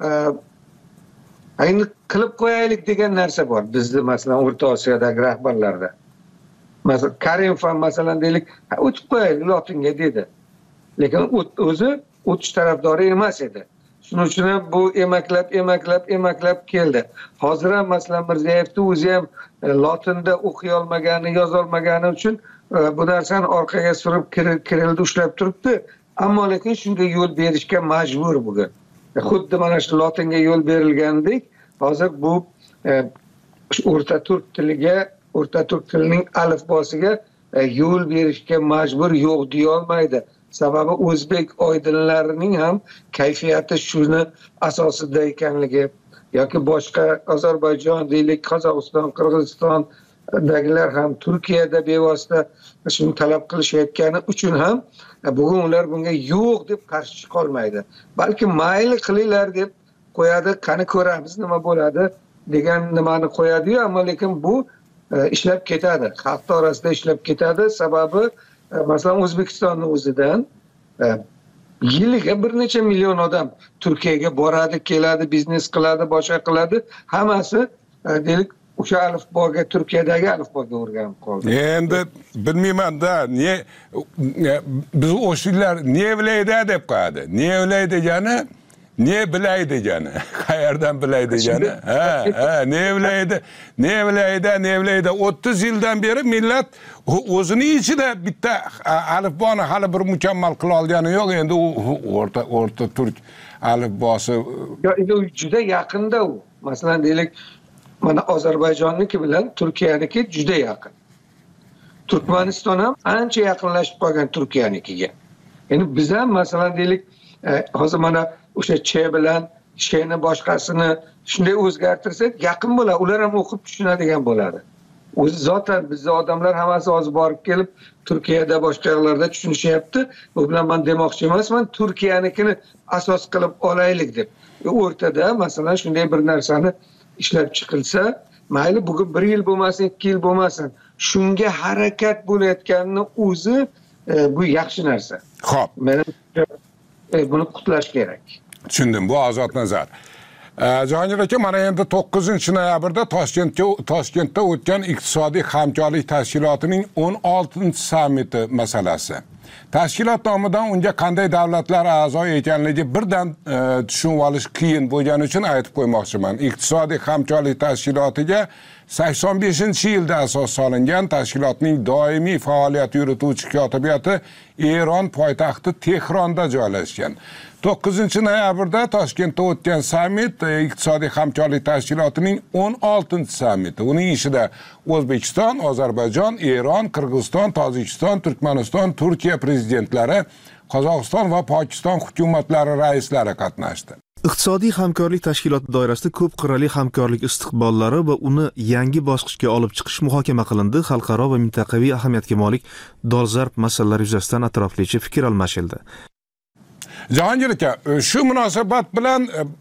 Ayni qilib qo'yaylik degan narsa bor bizda, masalan O'rta Osiyodagi rahbarlarda. Masalan Karimov ham masalan deylik, o'tib qo'yaylik lotinga dedi. Lekin o'zi o'tish tarafdori emas edi. Shuning uchun ham bu emaklab, emaklab, emaklab keldi. Hozir ham masalan Mirzayevning o'zi ham lotinda o'qiy olmagani, yoza olmagani uchun bu narsani orqaga surib kirildi, ushlab turibdi. Ammo lekin shunga yo'l berishga majbur bugun. Xuddi mana shu lotinga yo'l berilgandek, hozir bu o'rta turk tiliga, o'rta turk tilining alifbosiga yo'l berishga majbur, yo'q deya olmaydi. Sababi o'zbek oydinlarining ham kayfiyati shuni asosida ekanligi yoki boshqa Ozarbayjon deylik, Qozog'iston, Qirg'izistondagilar ham Turkiyada bevosita shuni talab qilishayotgani uchun ham bugun ular bunga yo'q deb qarshi chiqolmaydi. Balki mayli qilinglar deb qo'yadi, qani ko'ramiz nima bo'ladi degan nimani qo'yadi-yu, ammo lekin bu ishlab ketadi. Xalq orasida ishlab ketadi. Sababi masalan O'zbekistonning o'zidan yiliga bir necha million odam Turkiyaga boradi, keladi, biznes qiladi, boshqa qiladi. Hammasi deylik o'sha alifboga, Turkiyadagi alifboga o'rganib qoldi. Endi bilmayman-da, ne biz o'shalar ne bilaydi deb qo'yadi. Ne bilaydi degani, ne bilay degani, qayerdan bilay degani? Ha, ha, ne bilaydi, ne bilaydi, ne bilaydi. o'ttiz yildan beri millat o'zining ichida bitta alifboni hali bir mukammal qila olgani yo'q. Endi u o'rta o'rta turk alifbosi juda yaqinda u. Masalan deylik, mana Ozarbayjonniki bilan Turkiyaniki juda yaqin. Turkmaniston ham ancha yaqinlashib qolgan Turkiyanikiga. Endi biz ham masalan deylik, hozir mana o'sha ch bilan shni boshqasini shunday o'zgartirsak yaqin bo'ladi. Ular ham o'qib tushunadigan bo'ladi. O'zi zotan bizning odamlar hammasi hozir borib kelib Turkiyada boshqa yerlarda tushunishyapti. Bu bilan men demoqchi emasman, Turkiyanikini asos qilib olaylik deb. O'rtada masalan shunday bir narsani ishlab chiqilsa, mayli bugun bir yil bo'lmasin, ikki yil bo'lmasin, shunga harakat bo'layotganini o'zi bu yaxshi narsa. Xo'p. Men buni qutlash kerak. Tushundim, bu Ozodnazar. Jahongir aka, mana endi to'qqizinchi noyabrda Toshkentga Toshkentda o'tgan iqtisodiy hamkorlik tashkilotining o'n oltinchi sammiti masalasi. Tashkilot nomidan unga qanday davlatlar a'zo ekanligi birdan tushunib olish qiyin bo'lgani uchun aytib qo'ymoqchiman. Iqtisodiy hamkorlik tashkilotiga sakson beshinchi yilda asos solingan tashkilotning doimiy faoliyat yurituvchi kotibiyati Eron poytaxti Tehronda joylashgan. to'qqizinchi noyabrda Toshkentda o'tgan sammit iqtisodiy hamkorlik tashkilotining o'n oltinchi sammiti. Uning ishida O'zbekiston, Ozarbayjon, Eron, Qirg'iziston, Tojikiston, Turkmaniston, Turkiya prezidentlari, Qozog'iston va Pokiston hukumatlari raislari qatnashdi. Iqtisodiy hamkorlik tashkiloti doirasida ko'p qirrali hamkorlik istiqbollari va uni yangi bosqichga olib chiqish muhokama qilindi. Xalqaro va mintaqaviy ahamiyatga molik dolzarb masalalar yuzasidan atroflicha fikr almashildi. Jahongir aka, shu munosabat bilan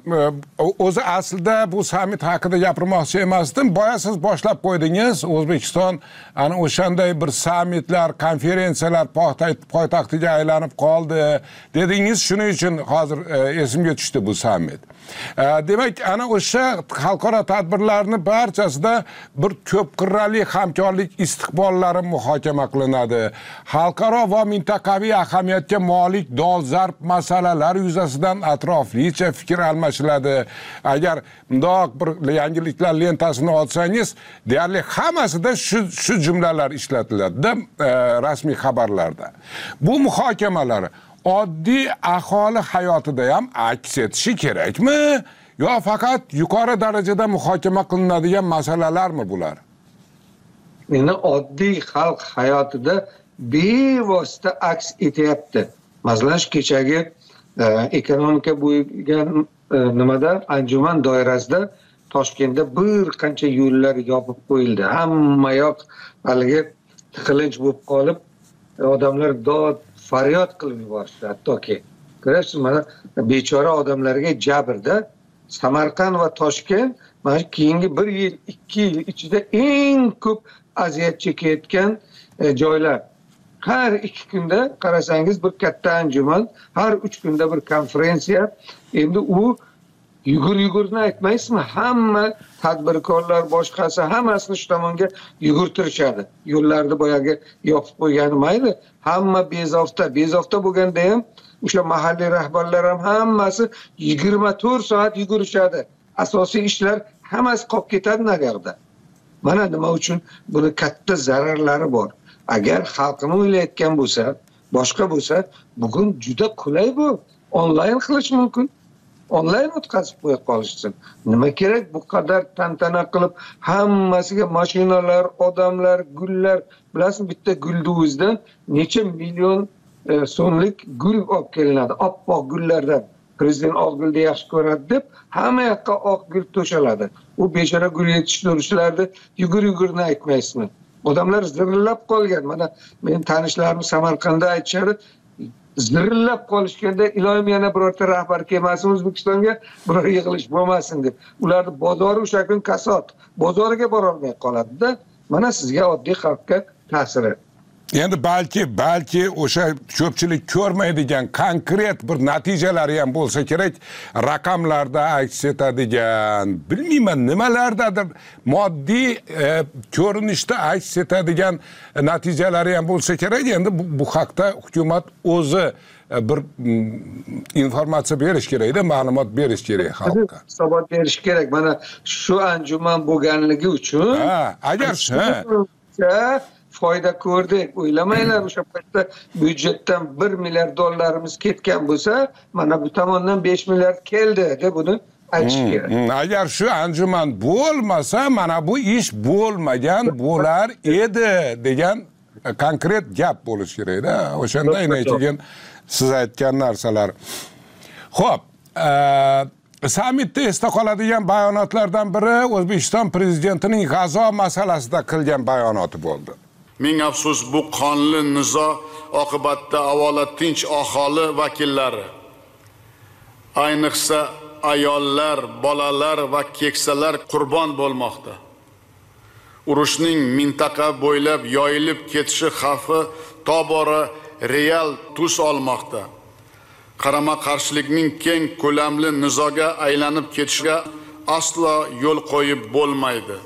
o'zi aslida bu sammit haqida gapirmoqchi emasdim. Boya siz boshlab qo'ydingiz. O'zbekiston ana o'shanday bir sammitlar, konferensiyalar poytaxtiga aylanib qoldi dedingiz. Shuning uchun hozir esimga tushdi bu sammit. Demak, ana o'sha xalqaro tadbirlarning barchasida bir ko'p qirrali hamkorlik istiqbollari muhokama qilinadi. Xalqaro va mintaqaviy ahamiyatga molik dolzarb masalalar masalalar yuzasidan atroflicha fikr almashiladi. Agar bundoq bir yangiliklar lentasini olsangiz, deyarli hammasida shu shu jumlalar ishlatiladi e, rasmiy xabarlarda. Bu muhokamalar oddiy aholi hayotida ham aks etishi kerakmi? Yo faqat yuqori darajada muhokama qilinadigan masalalarmi bular? Endi oddiy xalq hayotida bevosita aks etyapti. Masalan, kechagi e, ekonomika bo'yicha e, nimada anjuman doirasida Toshkentda bir qancha yo'llar yopib qo'yildi. Hamma yoq haligi tiqilinch bo'lib qolib, odamlar dod faryod qilib yuborishdi. Hattoki ko'rasiz, mana bechora odamlarga jabrda Samarqand va Toshkent mana keyingi bir yil, ikki yil ichida eng ko'p aziyat chekayotgan e, joylar. Har ikki kunda qarasangiz bir katta anjuman, har uch kunda bir konferensiya. Endi u yugur yugurni aytmaysizmi? Hamma tadbirkorlar, boshqasi hammasini shu tomonga yugurtirishadi. Yo'llarni boyagi yopib qo'ygani mayli, hamma bezovta, bezovta bo'lganda ham o'sha mahalliy rahbarlar ham hammasi yigirma to'rt soat yugurishadi. Asosiy ishlar hammasi qolib ketadi nagarda. Mana nima uchun buni katta zararlari bor. Agar xalqni o'ylayotgan bo'lsa, boshqa bo'lsa, bugun juda qulay bu. Onlayn qilish mumkin. Onlayn o'tkazib qo'ya qolishsin. Nima kerak bu qadar tantana qilib hammasiga mashinalar, odamlar, gullar, bilasiz, bitta gulduvizdan necha million e, so'mlik gul olib kelinadi. Oppoq gullardan. Prezident oq gulni yaxshi ko'radi deb hamma yoqqa oq gul to'shaladi. U bechora gul yetishtiruvchilarni yugur-yugurni aytmaysizmi? Odamlar zirillab qolgan. Mana men tanishlarim Samarqandda aytishadi, zirillab qolishganda iloyim yana birorta rahbar kelmasin O'zbekistonga, biror yig'ilish bo'lmasin deb. Ularni bozori o'sha kun kasod, bozoriga bora olmay qoladi-da. Mana sizga oddiy xalqqa ta'siri. Endi balki balki o'sha ko'pchilik ko'rmaydigan konkret bir natijalari ham bo'lsa kerak, raqamlarda aks etadigan, bilmayman nimalardadir moddiy e, ko'rinishda aks etadigan natijalari ham bo'lsa kerak. Endi bu, bu haqda hukumat o'zi e, bir m, informatsiya berish kerak-da, ma'lumot berish kerak xalqqa. Hisobot berish kerak. Mana shu anjuman bo'lganligi uchun ha, agar ha foyda ko'rdik. O'ylamanglar, o'sha paytda byudjetdan bir milliard dollarimiz ketgan bo'lsa, mana bu tomondan besh milliard keldi deb buni aytish kerak. Agar shu anjuman bo'lmasa, mana bu ish bo'lmagan bo'lar edi degan konkret gap bo'lish kerak-da. O'shanda keyin siz aytgan narsalar. Xo'p, sammitda esda qoladigan bayonotlardan biri O'zbekiston prezidentining G'azo masalasida qilgan bayonoti bo'ldi. Ming afsus, bu qonli nizo oqibatida avvalo tinch aholi vakillari, ayniqsa ayollar, bolalar va keksalar qurbon bo'lmoqda. Urushning mintaqa bo'ylab yoyilib ketishi xavfi tobora real tus olmoqda. Qarama-qarshilikning keng ko'lamli nizoga aylanib ketishiga aslo yo'l qo'yib bo'lmaydi.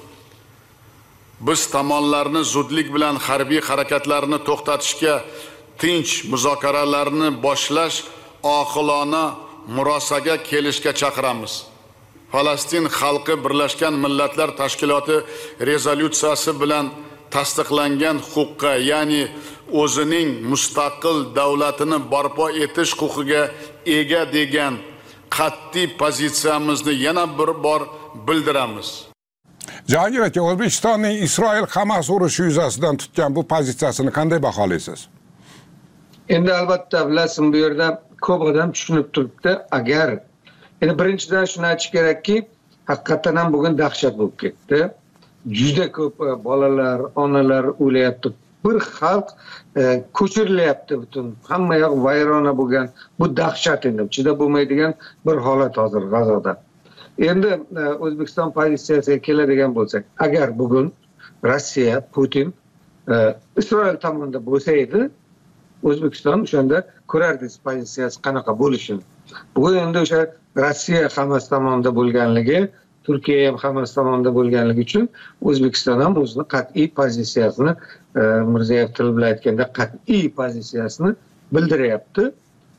Biz tomonlarni zudlik bilan harbiy harakatlarni to'xtatishga, tinch muzokaralarni boshlash, oqilona murosaga kelishga chaqiramiz. Falastin xalqi Birlashgan Millatlar Tashkiloti rezolyutsiyasi bilan tasdiqlangan huquqqa, ya'ni o'zining mustaqil davlatini barpo etish huquqiga ega degan qat'iy pozitsiyamizni yana bir bor bildiramiz. Jahongir aka, O'zbekistonning Isroil-Hamas urushi yuzasidan tutgan bu pozitsiyasini qanday baholaysiz? Endi albatta bilasizmi, bu yerda ko'p odam tushunib turibdi. Agar endi birinchidan shuni aytish kerakki, haqiqatan ham bugun dahshat bo'lib ketdi. Juda ko'p bolalar, onalar o'layapti. Bir xalq e, ko'chirilyapti butun. Hamma yoq vayrona bo'lgan. Bu dahshat endi. Chidab bo'lmaydigan bir holat hozir G'azoda. Endi e, O'zbekiston pozitsiyasiga keladigan bo'lsak, agar bugun Rossiya, Putin e, Isroil tomonida bo'lsa edi, O'zbekiston o'shanda ko'rardingiz pozitsiyasi qanaqa bo'lishini. Bugun endi o'sha Rossiya Hamas tomonida bo'lganligi, Turkiya ham Hamas tomonida bo'lganligi uchun O'zbekiston ham o'zining qat'iy pozitsiyasini, e, Mirziyoyev til bilan aytganda qat'iy pozitsiyasini bildiryapti.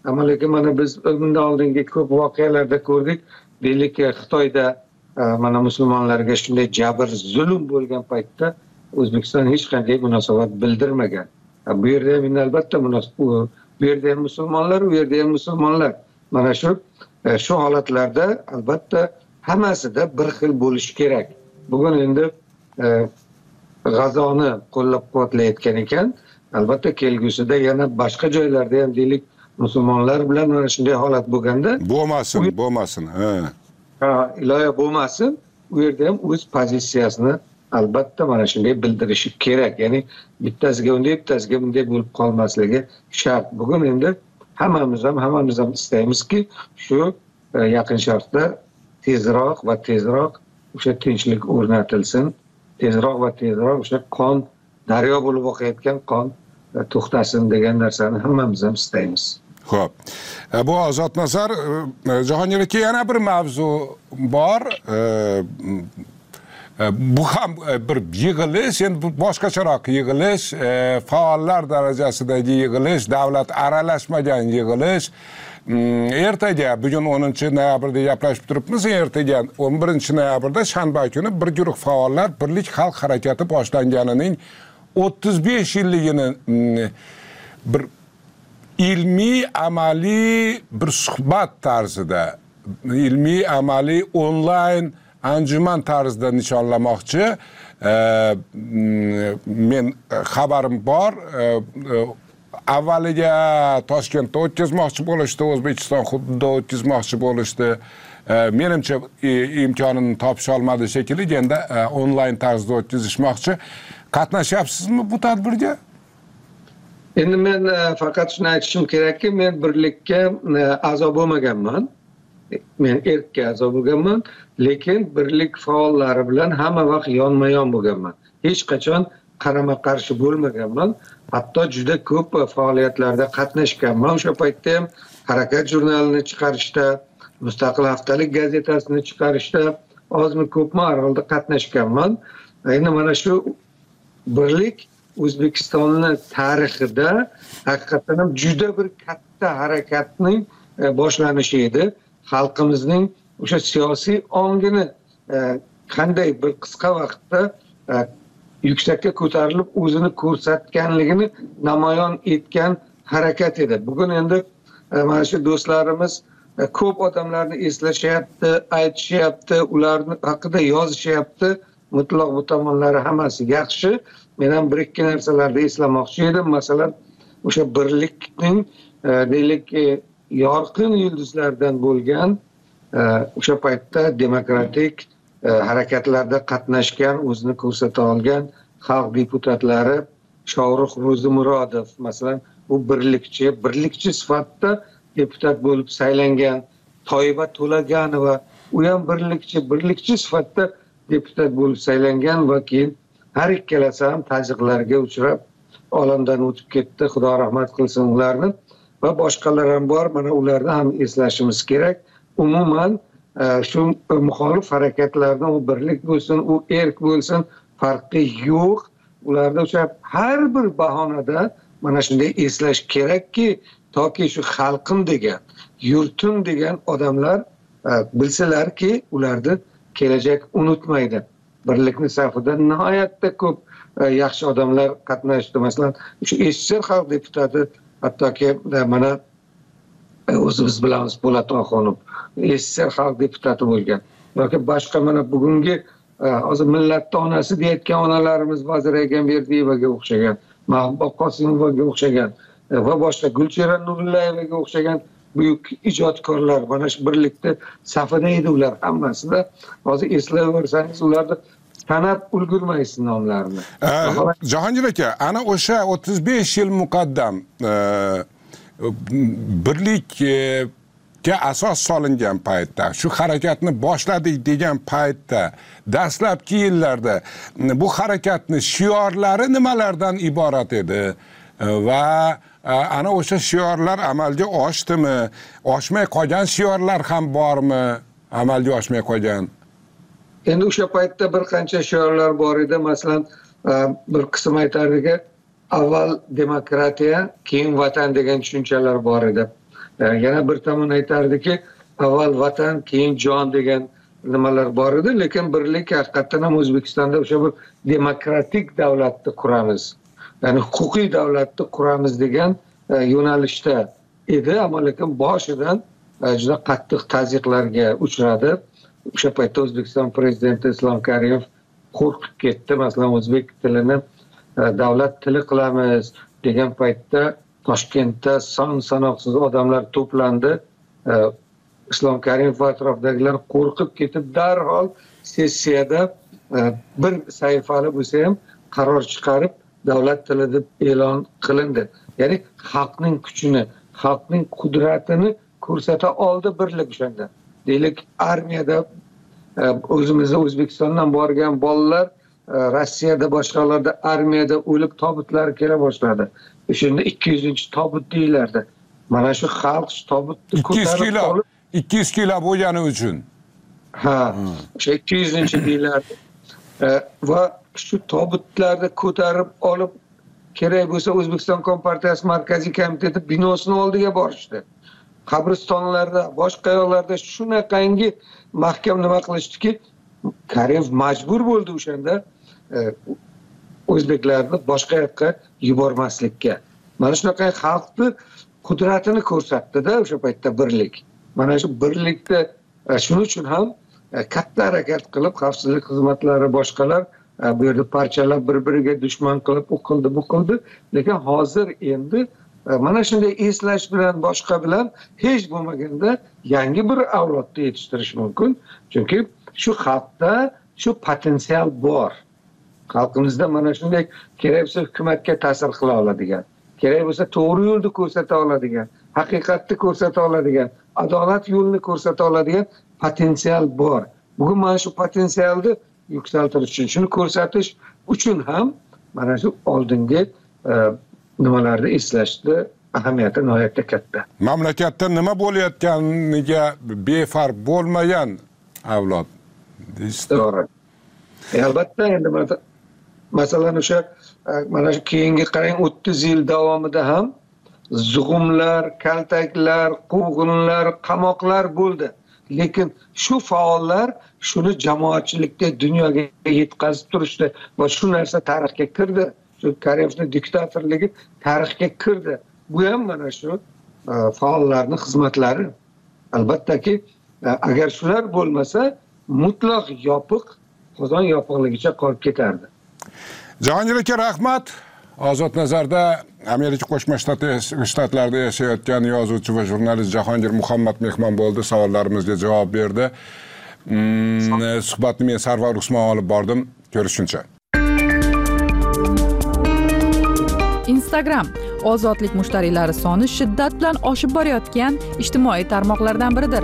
ammo lekin mana biz bundan oldingi ko'p voqealarda ko'rdik, deylik Xitoyda mana musulmonlarga shunday jabr zulm bo'lgan paytda O'zbekiston hech qanday munosabat bildirmagan. Bu yerda ham albatta munosabat, bu yerda ham musulmonlar, u yerda ham musulmonlar. Mana shu shu holatlarda albatta hammasida bir xil bo'lishi kerak. Bugun endi G'azoni qo'llab-quvvatlayotgan ekan, albatta kelgusida yana boshqa joylarda ham deylik musulmonlar bilan mana shunday holat bo'lganda bo'lmasin, bo'lmasin. Ha. Ha, iloyo bo'lmasin. U yerda ham o'z pozitsiyasini albatta mana shunday bildirishi kerak. Ya'ni bittasiga unday, bittasiga bunday bo'lib qolmasligi shart. Bugun endi hammamiz ham hammamiz ham istaymizki, shu Yaqin Sharqda tezroq va tezroq o'sha tinchlik o'rnatilsin. Tezroq va tezroq o'sha qon daryo bo'lib oqayotgan qon to'xtasin degan narsani hammamiz ham istaymiz. Xo'p. Bu Ozodnazar, Jahongir aka, yana bir mavzu bor. Bu ham bir yig'ilish, endi boshqacharoq yig'ilish, faollar darajasidagi yig'ilish, davlat aralashmagan yig'ilish. Ertaga, bugun o'ninchi noyabrda gaplashib turibmiz, ertaga o'n birinchi noyabrda shanba kuni bir guruh faollar Birlik xalq harakati boshlanganining o'ttiz besh yilligini bir ilmiy amaliy bir suhbat tarzida, ilmiy amaliy onlayn anjuman tarzida nishonlamoqchi. Men xabarim bor. Avvaliga Toshkentda o'tkazmoqchi bo'lishdi, O'zbekiston hududida o'tkazmoqchi bo'lishdi. Menimcha imkonini topisha olmadi shekilli, endi onlayn tarzda o'tkazishmoqchi. Qatnashyapsizmi bu tadbirga? Endi men faqat shuni aytishim kerakki, men birlikka a'zo bo'lmaganman. Men erkka a'zo bo'lganman, lekin birlik faollari bilan hamma vaqt yonma-yon bo'lganman. Hech qachon qarama-qarshi bo'lmaganman. Hatto juda ko'p faoliyatlarda qatnashganman. O'sha paytda ham harakat jurnalini chiqarishda, Mustaqil haftalik gazetasini chiqarishda ozmi ko'pmi aralda qatnashganman. Endi mana shu birlik O'zbekistonning tarixida haqiqatan ham juda bir katta harakatning boshlanishi edi. Xalqimizning o'sha siyosiy ongini qanday bir qisqa vaqtda yuksakka ko'tarilib o'zini ko'rsatganligini namoyon etgan harakat edi. Bugun endi mana shu do'stlarimiz ko'p odamlarni eslashyapti, aytishyapti, ularni haqida yozishyapti. Mutlaq bu tomonlari hammasi yaxshi. Men ham bir ikki narsalarni eslamoqchi edim. Masalan, o'sha birlikning deylik yorqin yulduzlardan bo'lgan o'sha paytda demokratik harakatlarda qatnashgan, o'zini ko'rsata olgan xalq deputatlari Shohrux Ro'zimurodov masalan, u birlikchi, birlikchi sifatida deputat bo'lib saylangan. Toyiba To'laganova, u ham birlikchi, birlikchi sifatida deputat bo'lib saylangan va keyin har ikkalasi ham tazyiqlarga uchrab olamdan o'tib ketdi. Xudo rahmat qilsin ularni. Va boshqalar ham bor. Mana ularni ham eslashimiz kerak. Umuman shu muxolif harakatlardan u birlik bo'lsin, u erk bo'lsin, farqi yo'q. Ularda o'sha har bir bahonada mana shunday eslash kerakki, toki shu xalqim degan, yurtim degan odamlar bilsalarki, ularni kelajak unutmaydi. Birlikni safida nihoyatda ko'p yaxshi odamlar qatnashdi. Masalan, shu Eshcher xalq deputati, hattoki mana o'zimiz bilamiz Po'lat Oxunov Eshcher xalq deputati bo'lgan. Yoki boshqa mana bugungi hozir millatni onasi deyotgan onalarimiz Vazir Egamberdiyevaga o'xshagan, Mahbuba Qosimovaga o'xshagan va boshqa Gulchehra Nurillayevaga o'xshagan buyuk ijodkorlar mana shu birlikda safida edi ular hammasida. Hozir eslayversangiz ularni tanab ulgurmaysiz nomlarini. Jahongir aka, ana o'sha o'ttiz besh yil muqaddam birlikka asos solingan paytda, shu harakatni boshladik degan paytda, dastlabki yillarda bu harakatni shiorlari nimalardan iborat edi va ana o'sha shiorlar amalga oshdimi? Oshmay qolgan shiorlar ham bormi? Amalga oshmay qolgan. Endi o'sha paytda bir qancha shiorlar bor edi. Masalan, bir qism aytardiki, avval demokratiya, keyin vatan degan tushunchalar bor edi. yana bir tomon aytardiki, avval vatan, keyin jon degan nimalar bor edi, lekin birlik haqiqatdan ham O'zbekistonda o'sha bir demokratik davlatni quramiz, ya'ni huquqiy davlatni quramiz degan yo'nalishda edi, ammo lekin boshidan juda qattiq tazyiqlarga uchradi. O'sha paytda O'zbekiston prezidenti Islom Karimov qo'rqib ketdi. Masalan, o'zbek tilini davlat tili qilamiz degan paytda Toshkentda son sanoqsiz odamlar to'plandi. Islom Karimov va atrofidagilar qo'rqib ketib, darhol sessiyada bir sahifali bo'lsa ham qaror chiqarib, davlat tili deb e'lon qilindi. Ya'ni xalqning kuchini, xalqning qudratini ko'rsata oldi birlik o'shanda. Deylik, armiyada o'zimizda O'zbekistondan borgan bolalar Rossiyada, boshqalarda armiyada o'lib tobutlari kela boshladi. O'shanda ikki yuzinchi tobut deyilardi. Mana shu xalq tobutni ko'tarib olib ikki yuz kilo bo'lgani uchun. Ha, o'sha ikki yuzinchi deyilardi. Va shu tobutlarni ko'tarib olib kerak bo'lsa O'zbekiston Kompartiyasi Markaziy komiteti binosini oldiga borishdi. Qabristonlarda, boshqa yo'llarda shunaqangi mahkam nima qilishdiki, Karimov majbur bo'ldi o'shanda o'zbeklarni boshqa yoqqa yubormaslikka. Mana shunaqa xalqni qudratini ko'rsatdi-da o'sha paytda birlik. Mana shu birlikda shuning uchun ham katta harakat qilib, xavfsizlik xizmatlari boshqalar bu yerda parchalab bir-biriga dushman qilib o'qildi, bu qildi. Lekin hozir endi mana shunday eslash bilan boshqa bilan hech bo'lmaganda yangi bir avlodni yetishtirish mumkin. Chunki shu xalqda shu potensial bor. Xalqimizda mana shunday kerak bo'lsa hukumatga ta'sir qila oladigan, kerak bo'lsa to'g'ri yo'lni ko'rsata oladigan, haqiqatni ko'rsata oladigan, adolat yo'lini ko'rsata oladigan potensial bor. Bugun mana shu potensialni yuksaltirish uchun, shuni ko'rsatish uchun ham mana shu oldingi nimalarni eslashni ahamiyati nihoyatda katta. Mamlakatda nima bo'layotganiga befarq bo'lmagan avlod. To'g'ri. Albatta, endi masalan o'sha mana shu keyingi qarang o'ttiz yil davomida ham zug'umlar, kaltaklar, quvg'inlar, qamoqlar bo'ldi. Lekin shu faollar shuni jamoatchilikka, dunyoga yetkazib turishdi va shu narsa tarixga kirdi. Shu Karimovning diktatorligi tarixga kirdi. Bu ham mana shu faollarning xizmatlari. Albattaki, agar shular bo'lmasa, mutlaq yopiq, qozon yopiqligicha qolib ketardi. Jahongir aka, rahmat. Ozod nazarda Amerika Qo'shma Shtatlarida yashayotgan yozuvchi va jurnalist Jahongir Muhammad mehmon bo'ldi, savollarimizga javob berdi. Suhbatni men Sarvar Usmon olib bordim. Ko'rishguncha. Instagram ozodlik mushtariylari soni shiddat bilan oshib borayotgan ijtimoiy tarmoqlardan biridir.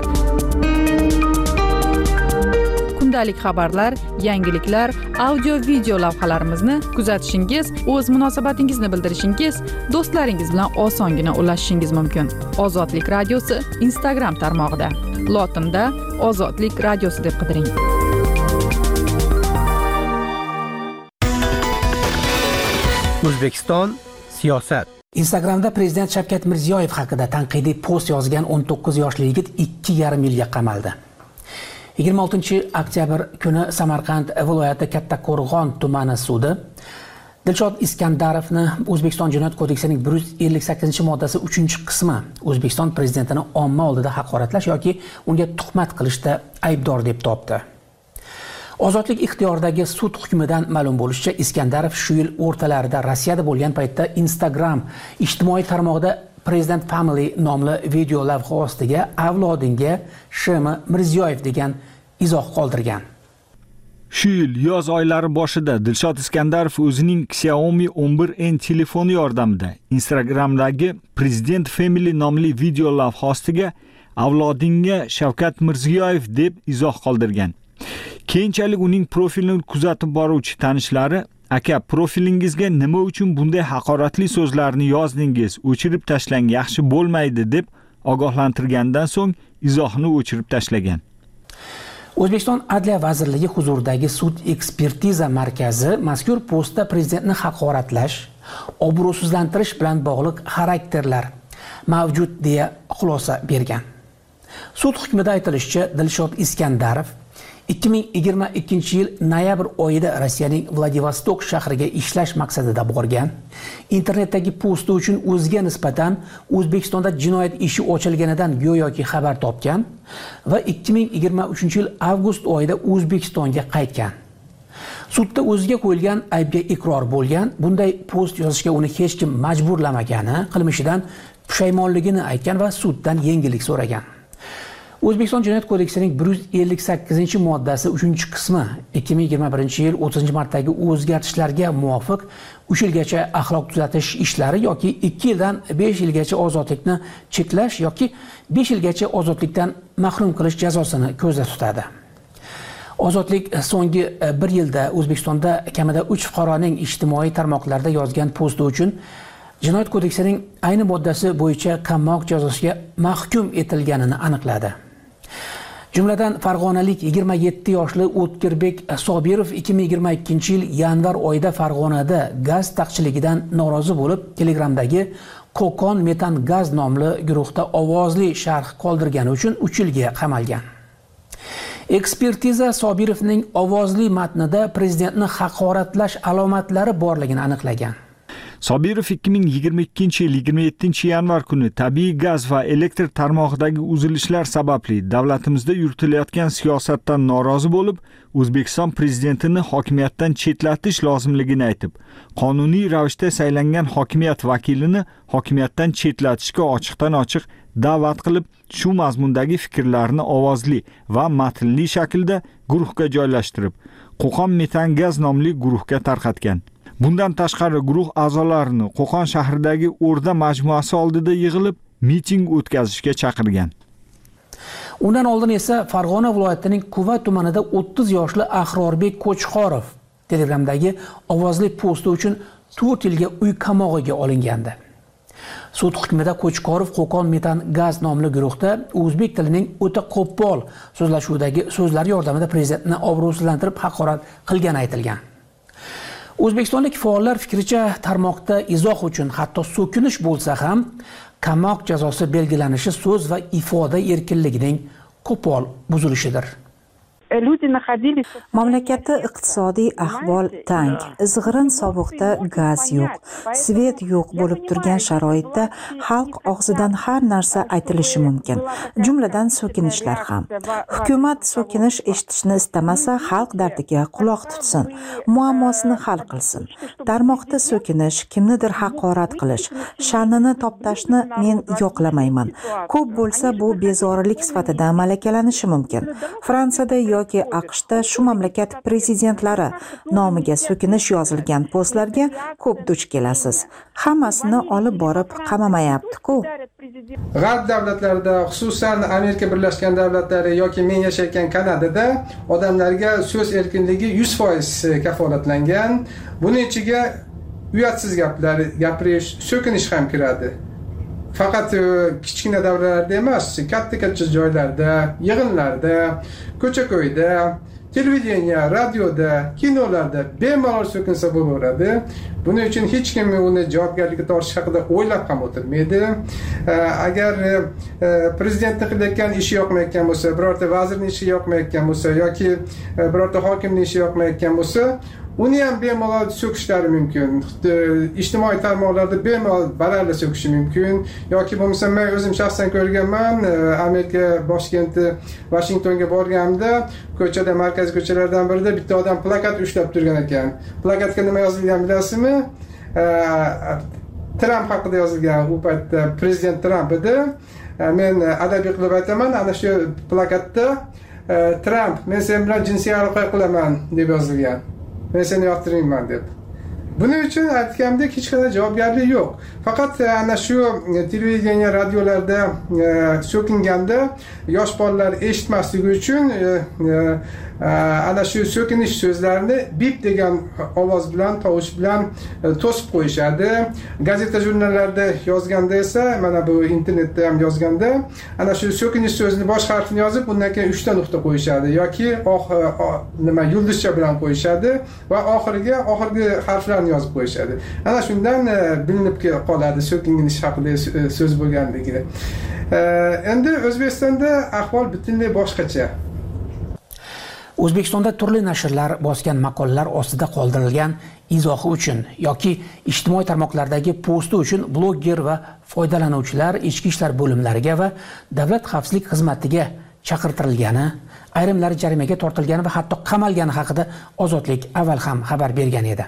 Kundalik xabarlar, yangiliklar, audio-video lavhalarimizni kuzatishingiz, o'z munosabatingizni bildirishingiz, do'stlaringiz bilan osongina ulashishingiz mumkin. Ozodlik radiosi Instagram tarmog'ida. Lotinda Ozodlik radiosi deb qidiring. O'zbekiston siyosat. Instagramda prezident Shavkat Mirziyoyev haqida tanqidiy post yozgan o'n to'qqiz yoshli yigit ikki yarim yilga qamaldi. yigirma oltinchi oktyabr kuni Samarqand viloyati Kattaqo'rg'on tumani sudi Dilshod Iskandarovni O'zbekiston Jinoyat kodeksining bir yuz ellik sakkizinchi moddasi uchinchi qismi O'zbekiston prezidentini omma oldida haqoratlash yoki unga tuhmat qilishda aybdor deb topdi. Ozodlik ixtiyoridagi sud hukmidan ma'lum bo'lishicha, Iskandarov shu yil o'rtalarida Rossiyada bo'lgan paytda Instagram ijtimoiy tarmog'ida President Family nomli video lavha ostiga avlodinga Sh M Mirziyoyev degan izoh qoldirgan. Shu yil yoz oylari boshida Dilshod Iskandarov o'zining Xiaomi o'n bir N telefoni yordamida Instagramdagi President Family nomli video lavha ostiga avlodinga Shavkat Mirziyoyev deb izoh qoldirgan. Keyinchalik uning profilini kuzatib boruvchi tanishlari, aka, profilingizga nima uchun bunday haqoratli so'zlarni yozdingiz, o'chirib tashlang, yaxshi bo'lmaydi deb ogohlantirgandan so'ng izohni o'chirib tashlagan. O'zbekiston Adliya vazirligi huzuridagi sud ekspertiza markazi mazkur postda prezidentni haqoratlash, obro'sizlantirish bilan bog'liq xarakterlar, mavjud deya xulosa bergan. Sud hukmida aytilishicha, Dilshod Iskandarov ikki ming yigirma ikkinchi yil noyabr oyida Rossiyaning Vladivostok shahriga ishlash maqsadida borgan. Internetdagi posti uchun o'ziga nisbatan O'zbekistonda jinoyat ishi ochilganidan go'yoki xabar topgan va ikki ming yigirma uchinchi yil avgust oyida O'zbekistonga qaytgan. Sudda o'ziga qo'yilgan aybga iqror bo'lgan, bunday post yozishga uni hech kim majburlamagani, qilmishidan pushaymonligini aytgan va suddan yengillik so'ragan. O'zbekiston Jinoyat kodeksining bir yuz ellik sakkizinchi moddasi uchinchi qismi ikki ming yigirma birinchi yil o'ttizinchi martdagi o'zgartishlarga muvofiq uch yilgacha axloq tuzatish ishlari yoki ikki yildan besh yilgacha ozodlikni cheklash yoki besh yilgacha ozodlikdan mahrum qilish jazosini ko'zda tutadi. Ozodlik so'nggi bir yilda O'zbekistonda kamida uch fuqaroning ijtimoiy tarmoqlarda yozgan posti uchun Jinoyat kodeksining ayni moddasi bo'yicha qamoq jazosiga mahkum etilganini aniqladi. Jumladan farg'onalik yigirma yetti yoshli O'tkirbek Sobirov ikki ming yigirma ikkinchi yil yanvar oyida Farg'onada gaz taqchiligidan norozi bo'lib, Telegramdagi Kokon metan gaz nomli guruhda ovozli sharh qoldirgani uchun uch yilga qamalgan. Ekspertiza Sobirovning ovozli matnida prezidentni haqoratlash alomatlari borligini aniqlagan. Sobirov ikki ming yigirma ikkinchi yil yigirma yettinchi yanvar kuni tabiiy gaz va elektr tarmog'idagi uzilishlar sababli davlatimizda yuritilayotgan siyosatdan norozi bo'lib, O'zbekiston prezidentini hokimiyatdan chetlatish lozimligini aytib, qonuniy ravishda saylangan hokimiyat vakilini hokimiyatdan chetlatishga ochiqdan-ochiq da'vat qilib, shu mazmundagi fikrlarni ovozli va matnli shaklda guruhga joylashtirib, Qo'qon metan gaz nomli guruhga tarqatgan. Bundan tashqari guruh a'zolarini Qo'qon shahridagi O'rda majmuasi oldida yig'ilib, miting o'tkazishga chaqirgan. Undan oldin esa Farg'ona viloyatining Quva tumanida o'ttiz yoshli Ahrorbek Qo'chqorov Telegramdagi ovozli posti uchun to'rt yilga uy qamog'iga olingandi. Sud hukmida Qo'chqorov Qo'qon metan gaz nomli guruhda o'zbek tilining o'ta qo'pol so'zlashuvidagi so'zlar yordamida prezidentni obro'sizlantirib haqorat qilgani aytilgan. O'zbekistonlik faollar fikricha tarmoqda izoh uchun hatto so'kinish bo'lsa ham qamoq jazosi belgilanishi so'z va ifoda erkinligining qo'pol buzilishidir. Mamlakatda iqtisodiy ahvol tang, izg'irin sovuqda gaz yo'q, svet yo'q bo'lib turgan sharoitda xalq og'zidan har narsa aytilishi mumkin, jumladan so'kinishlar ham. Hukumat so'kinish eshitishni istamasa, xalq dardiga quloq tutsin, muammosini hal qilsin. Tarmoqda so'kinish, kimnidir haqorat qilish, sha'nini toptashni men yoqlamayman. Ko'p bo'lsa bu bezorilik sifatida malakalanishi mumkin. Fransiyada yoki AQShda shu mamlakat prezidentlari nomiga so'kinish yozilgan postlarga ko'p duch kelasiz. Hammasini olib borib qamamayapti-ku. G'arb davlatlarida, xususan Amerika Birlashgan Davlatlari yoki men yashayotgan Kanadada odamlarga so'z erkinligi yuz foiz kafolatlangan. Buning ichiga uyatsiz gaplar gapirish, so'kinish ham kiradi. Faqat kichkina davralarda emas, katta-katta joylarda, yig'inlarda, ko'cha-ko'yda, televideniya, radioda, kinolarda bemalol so'kinsa bo'laveradi. Buning uchun hech kim uni javobgarlikka tortish haqida o'ylab ham o'tirmaydi. Agar prezidentni qilayotgan ishi yoqmayotgan bo'lsa, birorta vazirning ishi yoqmayotgan bo'lsa yoki birorta hokimning ishi yoqmayotgan bo'lsa, uni ham bemalol so'kishlari mumkin. Ijtimoiy tarmoqlarda bemalol baralla so'kishi mumkin. Yoki bo'lmasa men o'zim shaxsan ko'rganman, Amerika boshkenti Washingtonga borganimda, ko'chada, markaziy ko'chalardan birida bitta odam plakat ushlab turgan ekan. Plakatga nima yozilgan bilasizmi? Trump haqida yozilgan. U paytda prezident Trump edi. Men adabiy qilib aytaman, ana shu plakatda Trump, men sen bilan jinsiy aloqa qilaman deb yozilgan. Men seni yoqtirmayman deb. Buning uchun aytganimdek hech qanday javobgarlik yo'q. Faqat ana shu televideniya, radiolarda so'kinganda yosh bolalar eshitmasligi uchun ana shu so'kinish so'zlarini bip degan ovoz bilan, tovush bilan to'sib qo'yishadi. Gazeta jurnallarda yozganda esa, mana bu internetda ham yozganda, ana shu so'kinish so'zini bosh harfini yozib, undan keyin uchta nuqta qo'yishadi yoki nima yulduzcha bilan qo'yishadi va oxiriga oxirgi harflarni yozib qo'yishadi. Ana shundan bilinib qoladi so'kinish haqida so'z bo'lganligi. Endi O'zbekistonda ahvol butunlay boshqacha. O'zbekistonda turli nashrlar bosgan maqolalar ostida qoldirilgan izohi uchun yoki ijtimoiy tarmoqlardagi posti uchun blogger va foydalanuvchilar ichki ishlar bo'limlariga va davlat xavfsizlik xizmatiga chaqirtirilgani, ayrimlari jarimaga tortilgani va hatto qamalgani haqida Ozodlik avval ham xabar bergan edi.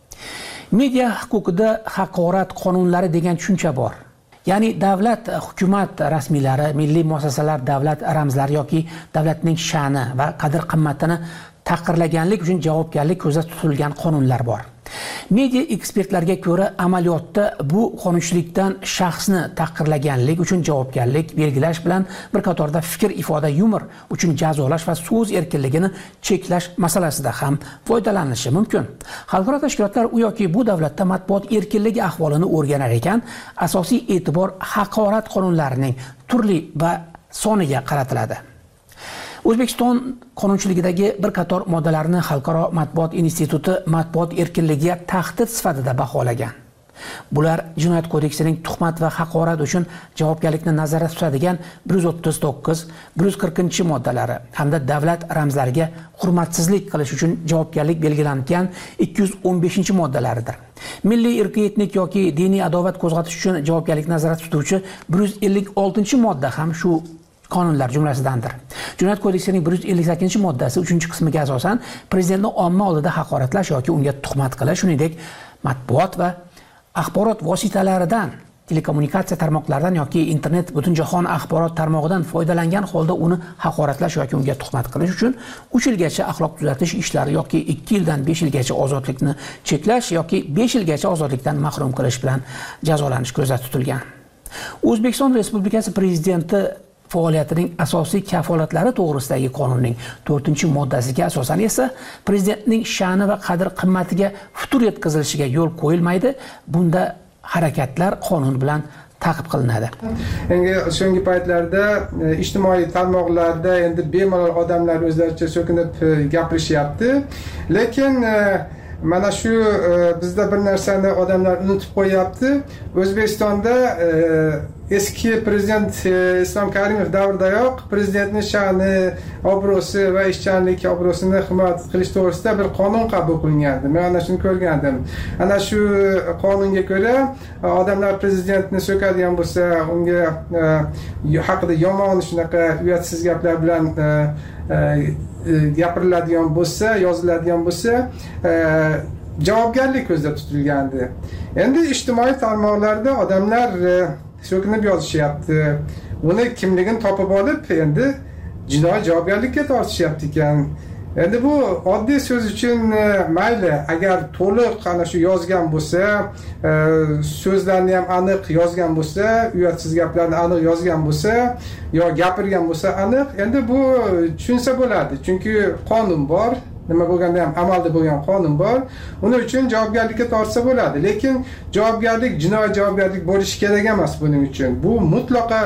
Media huquqida haqorat qonunlari degan tushuncha bor. Ya'ni davlat, hukumat rasmiylari, milliy muassasalar davlat ramzlari yoki davlatning sha'ni va qadr-qimmatini taqirlaganlik uchun javobgarlik ko'zda tutilgan qonunlar bor. Media ekspertlarga ko'ra, amaliyotda bu qonunchilikdan shaxsni taqirlaganlik uchun javobgarlik belgilash bilan bir qatorda fikr ifoda, yumor uchun jazolash va so'z erkinligini cheklash masalasida ham foydalanishi mumkin. Xalqaro tashkilotlar u yoki bu davlatda matbuot erkinligi ahvolini o'rganar ekan, asosiy e'tibor haqorat qonunlarining turli va soniga qaratiladi. O'zbekiston qonunchiligidagi bir qator moddalarni Xalqaro matbuot instituti matbuot erkinligiga tahdid sifatida baholagan. Bular Jinoyat kodeksining tuhmat va haqorat uchun javobgarlikni nazarda tutadigan bir yuz o'ttiz to'qqiz, bir yuz qirqinchi moddalari hamda davlat ramzlariga hurmatsizlik qilish uchun javobgarlik belgilangan ikki yuz o'n beshinchi moddalaridir. Milliy, irqiy, etnik yoki diniy adovat qo'zg'atish uchun javobgarlik nazarda tutuvchi bir yuz ellik oltinchi modda ham shu qonunlar jumlasidandir. Jinoyat kodeksining bir yuz ellik sakkizinchi moddasi uchinchi qismiga asosan prezidentni omma oldida haqoratlash yoki unga tuhmat qilish, shuningdek matbuot va axborot vositalaridan, telekommunikatsiya tarmoqlaridan yoki internet butun jahon axborot tarmog'idan foydalangan holda uni haqoratlash yoki unga tuhmat qilish uchun uch yilgacha axloq tuzatish ishlari yoki ikki yildan besh yilgacha ozodlikni cheklash yoki besh yilgacha ozodlikdan mahrum qilish bilan jazolanish ko'zda tutilgan. O'zbekiston Respublikasi prezidenti faoliyatining asosiy kafolatlari to'g'risidagi qonunning to'rtinchi moddasiga asosan esa prezidentning sha'ni va qadr-qimmatiga futur yetkazilishiga yo'l qo'yilmaydi. Bunda harakatlar qonun bilan ta'qib qilinadi. Endi so'nggi paytlarda ijtimoiy tarmoqlarda endi bemalol odamlar o'zlaricha so'kinib gapirishyapti, lekin mana shu bizda bir narsani odamlar unutib qo'yapti. O'zbekistonda eski prezident Islom Karimov davridayoq prezidentning sha'ni, obro'si va ishchanlik obro'sini himoya qilish to'g'risida bir qonun qabul qilingandi. Men ana shuni ko'rgandim. Ana shu qonunga ko'ra odamlar prezidentni so'kadigan bo'lsa, unga haqida yomon shunaqa uyatsiz gaplar bilan gapiriladigan bo'lsa, yoziladigan bo'lsa, javobgarlik ko'zda tutilgandi. Endi ijtimoiy tarmoqlarda odamlar so'kinib yozishyapti. Uni kimligini topib olib, endi jinoiy javobgarlikka tortishyapti ekan. Endi bu oddiy so'z uchun mayli, agar to'liq ana shu yozgan bo'lsa, so'zlarni ham aniq yozgan bo'lsa, uyatsiz gaplarni aniq yozgan bo'lsa, yo gapirgan bo'lsa aniq, endi bu tushunsa bo'ladi. Chunki qonun bor. Nima bo'lganda ham amalda bo'lgan qonun bor. Uning uchun javobgarlikka tortsa bo'ladi. Lekin javobgarlik jinoiy javobgarlik bo'lishi kerak emas buning uchun. Bu mutlaqo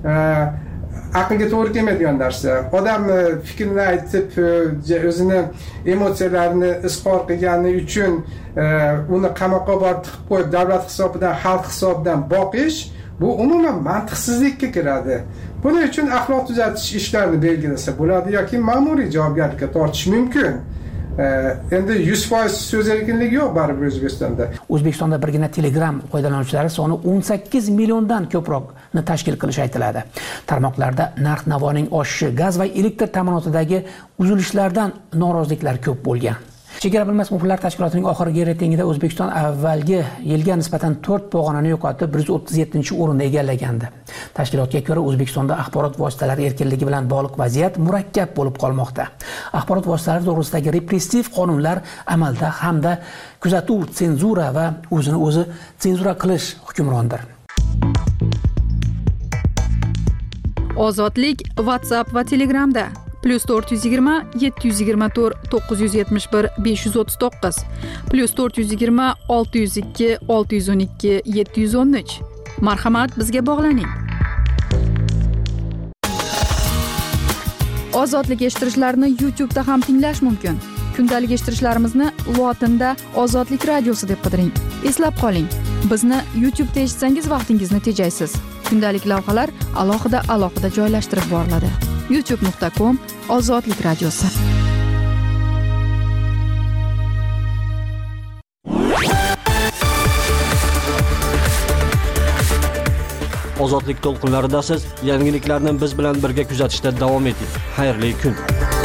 aqlga to'g'ri kelmaydigan narsa. Odam fikrini aytib, o'zini emotsiyalarini izhor qilgani uchun uni qamoqqa borib tiqib qo'yib, davlat hisobidan, xalq hisobidan boqish, bu umuman mantiqsizlikka kiradi. Buning uchun axloq tuzatish ishlarini belgilasa bo'ladi yoki ma'muriy javobgarlikka tortish mumkin. Endi yuz foiz so'z erkinligi yo'q baribir O'zbekistonda. O'zbekistonda birgina Telegram foydalanuvchilari soni o'n sakkiz milliondan ko'proqni tashkil qilish aytiladi. Tarmoqlarda narx-navoning oshishi, gaz va elektr ta'minotidagi uzilishlardan noroziliklar ko'p bo'lgan. Chegara bilmas muxbirlar tashkilotining oxirgi reytingida O'zbekiston avvalgi yilga nisbatan to'rt pog'onani yo'qotib, bir yuz o'ttiz yettinchi o'rinni egallagandi. Tashkilotga ko'ra, O'zbekistonda axborot vositalari erkinligi bilan bog'liq vaziyat murakkab bo'lib qolmoqda. Axborot vositalari to'g'risidagi repressiv qonunlar amalda hamda kuzatuv, senzura va o'zini o'zi senzura qilish hukmrondir. Ozodlik WhatsApp va Telegramda. plus to'rt yuz yigirma yetti yuz yigirma to'rt to'qqiz yuz yetmish bir besh yuz o'ttiz to'qqiz plus to'rt yuz yigirma olti yuz ikki olti yuz o'n ikki yetti yuz o'n uch. Marhamat, bizga bog'laning. Ozodlik eshittirishlarni YouTube da ham tinglash mumkin. Kundalik eshittirishlarimizni lotinda Ozodlik radiosi deb qidiring. Eslab qoling, bizni YouTube da eshitsangiz vaqtingizni tejaysiz. Kundalik lavhalar alohida alohida joylashtirib boriladi. youtube nuqta com Ozodlik radiosi. Ozodlik to'lqinlarida siz yangiliklarni biz bilan birga kuzatishda davom eting. Xayrli kun.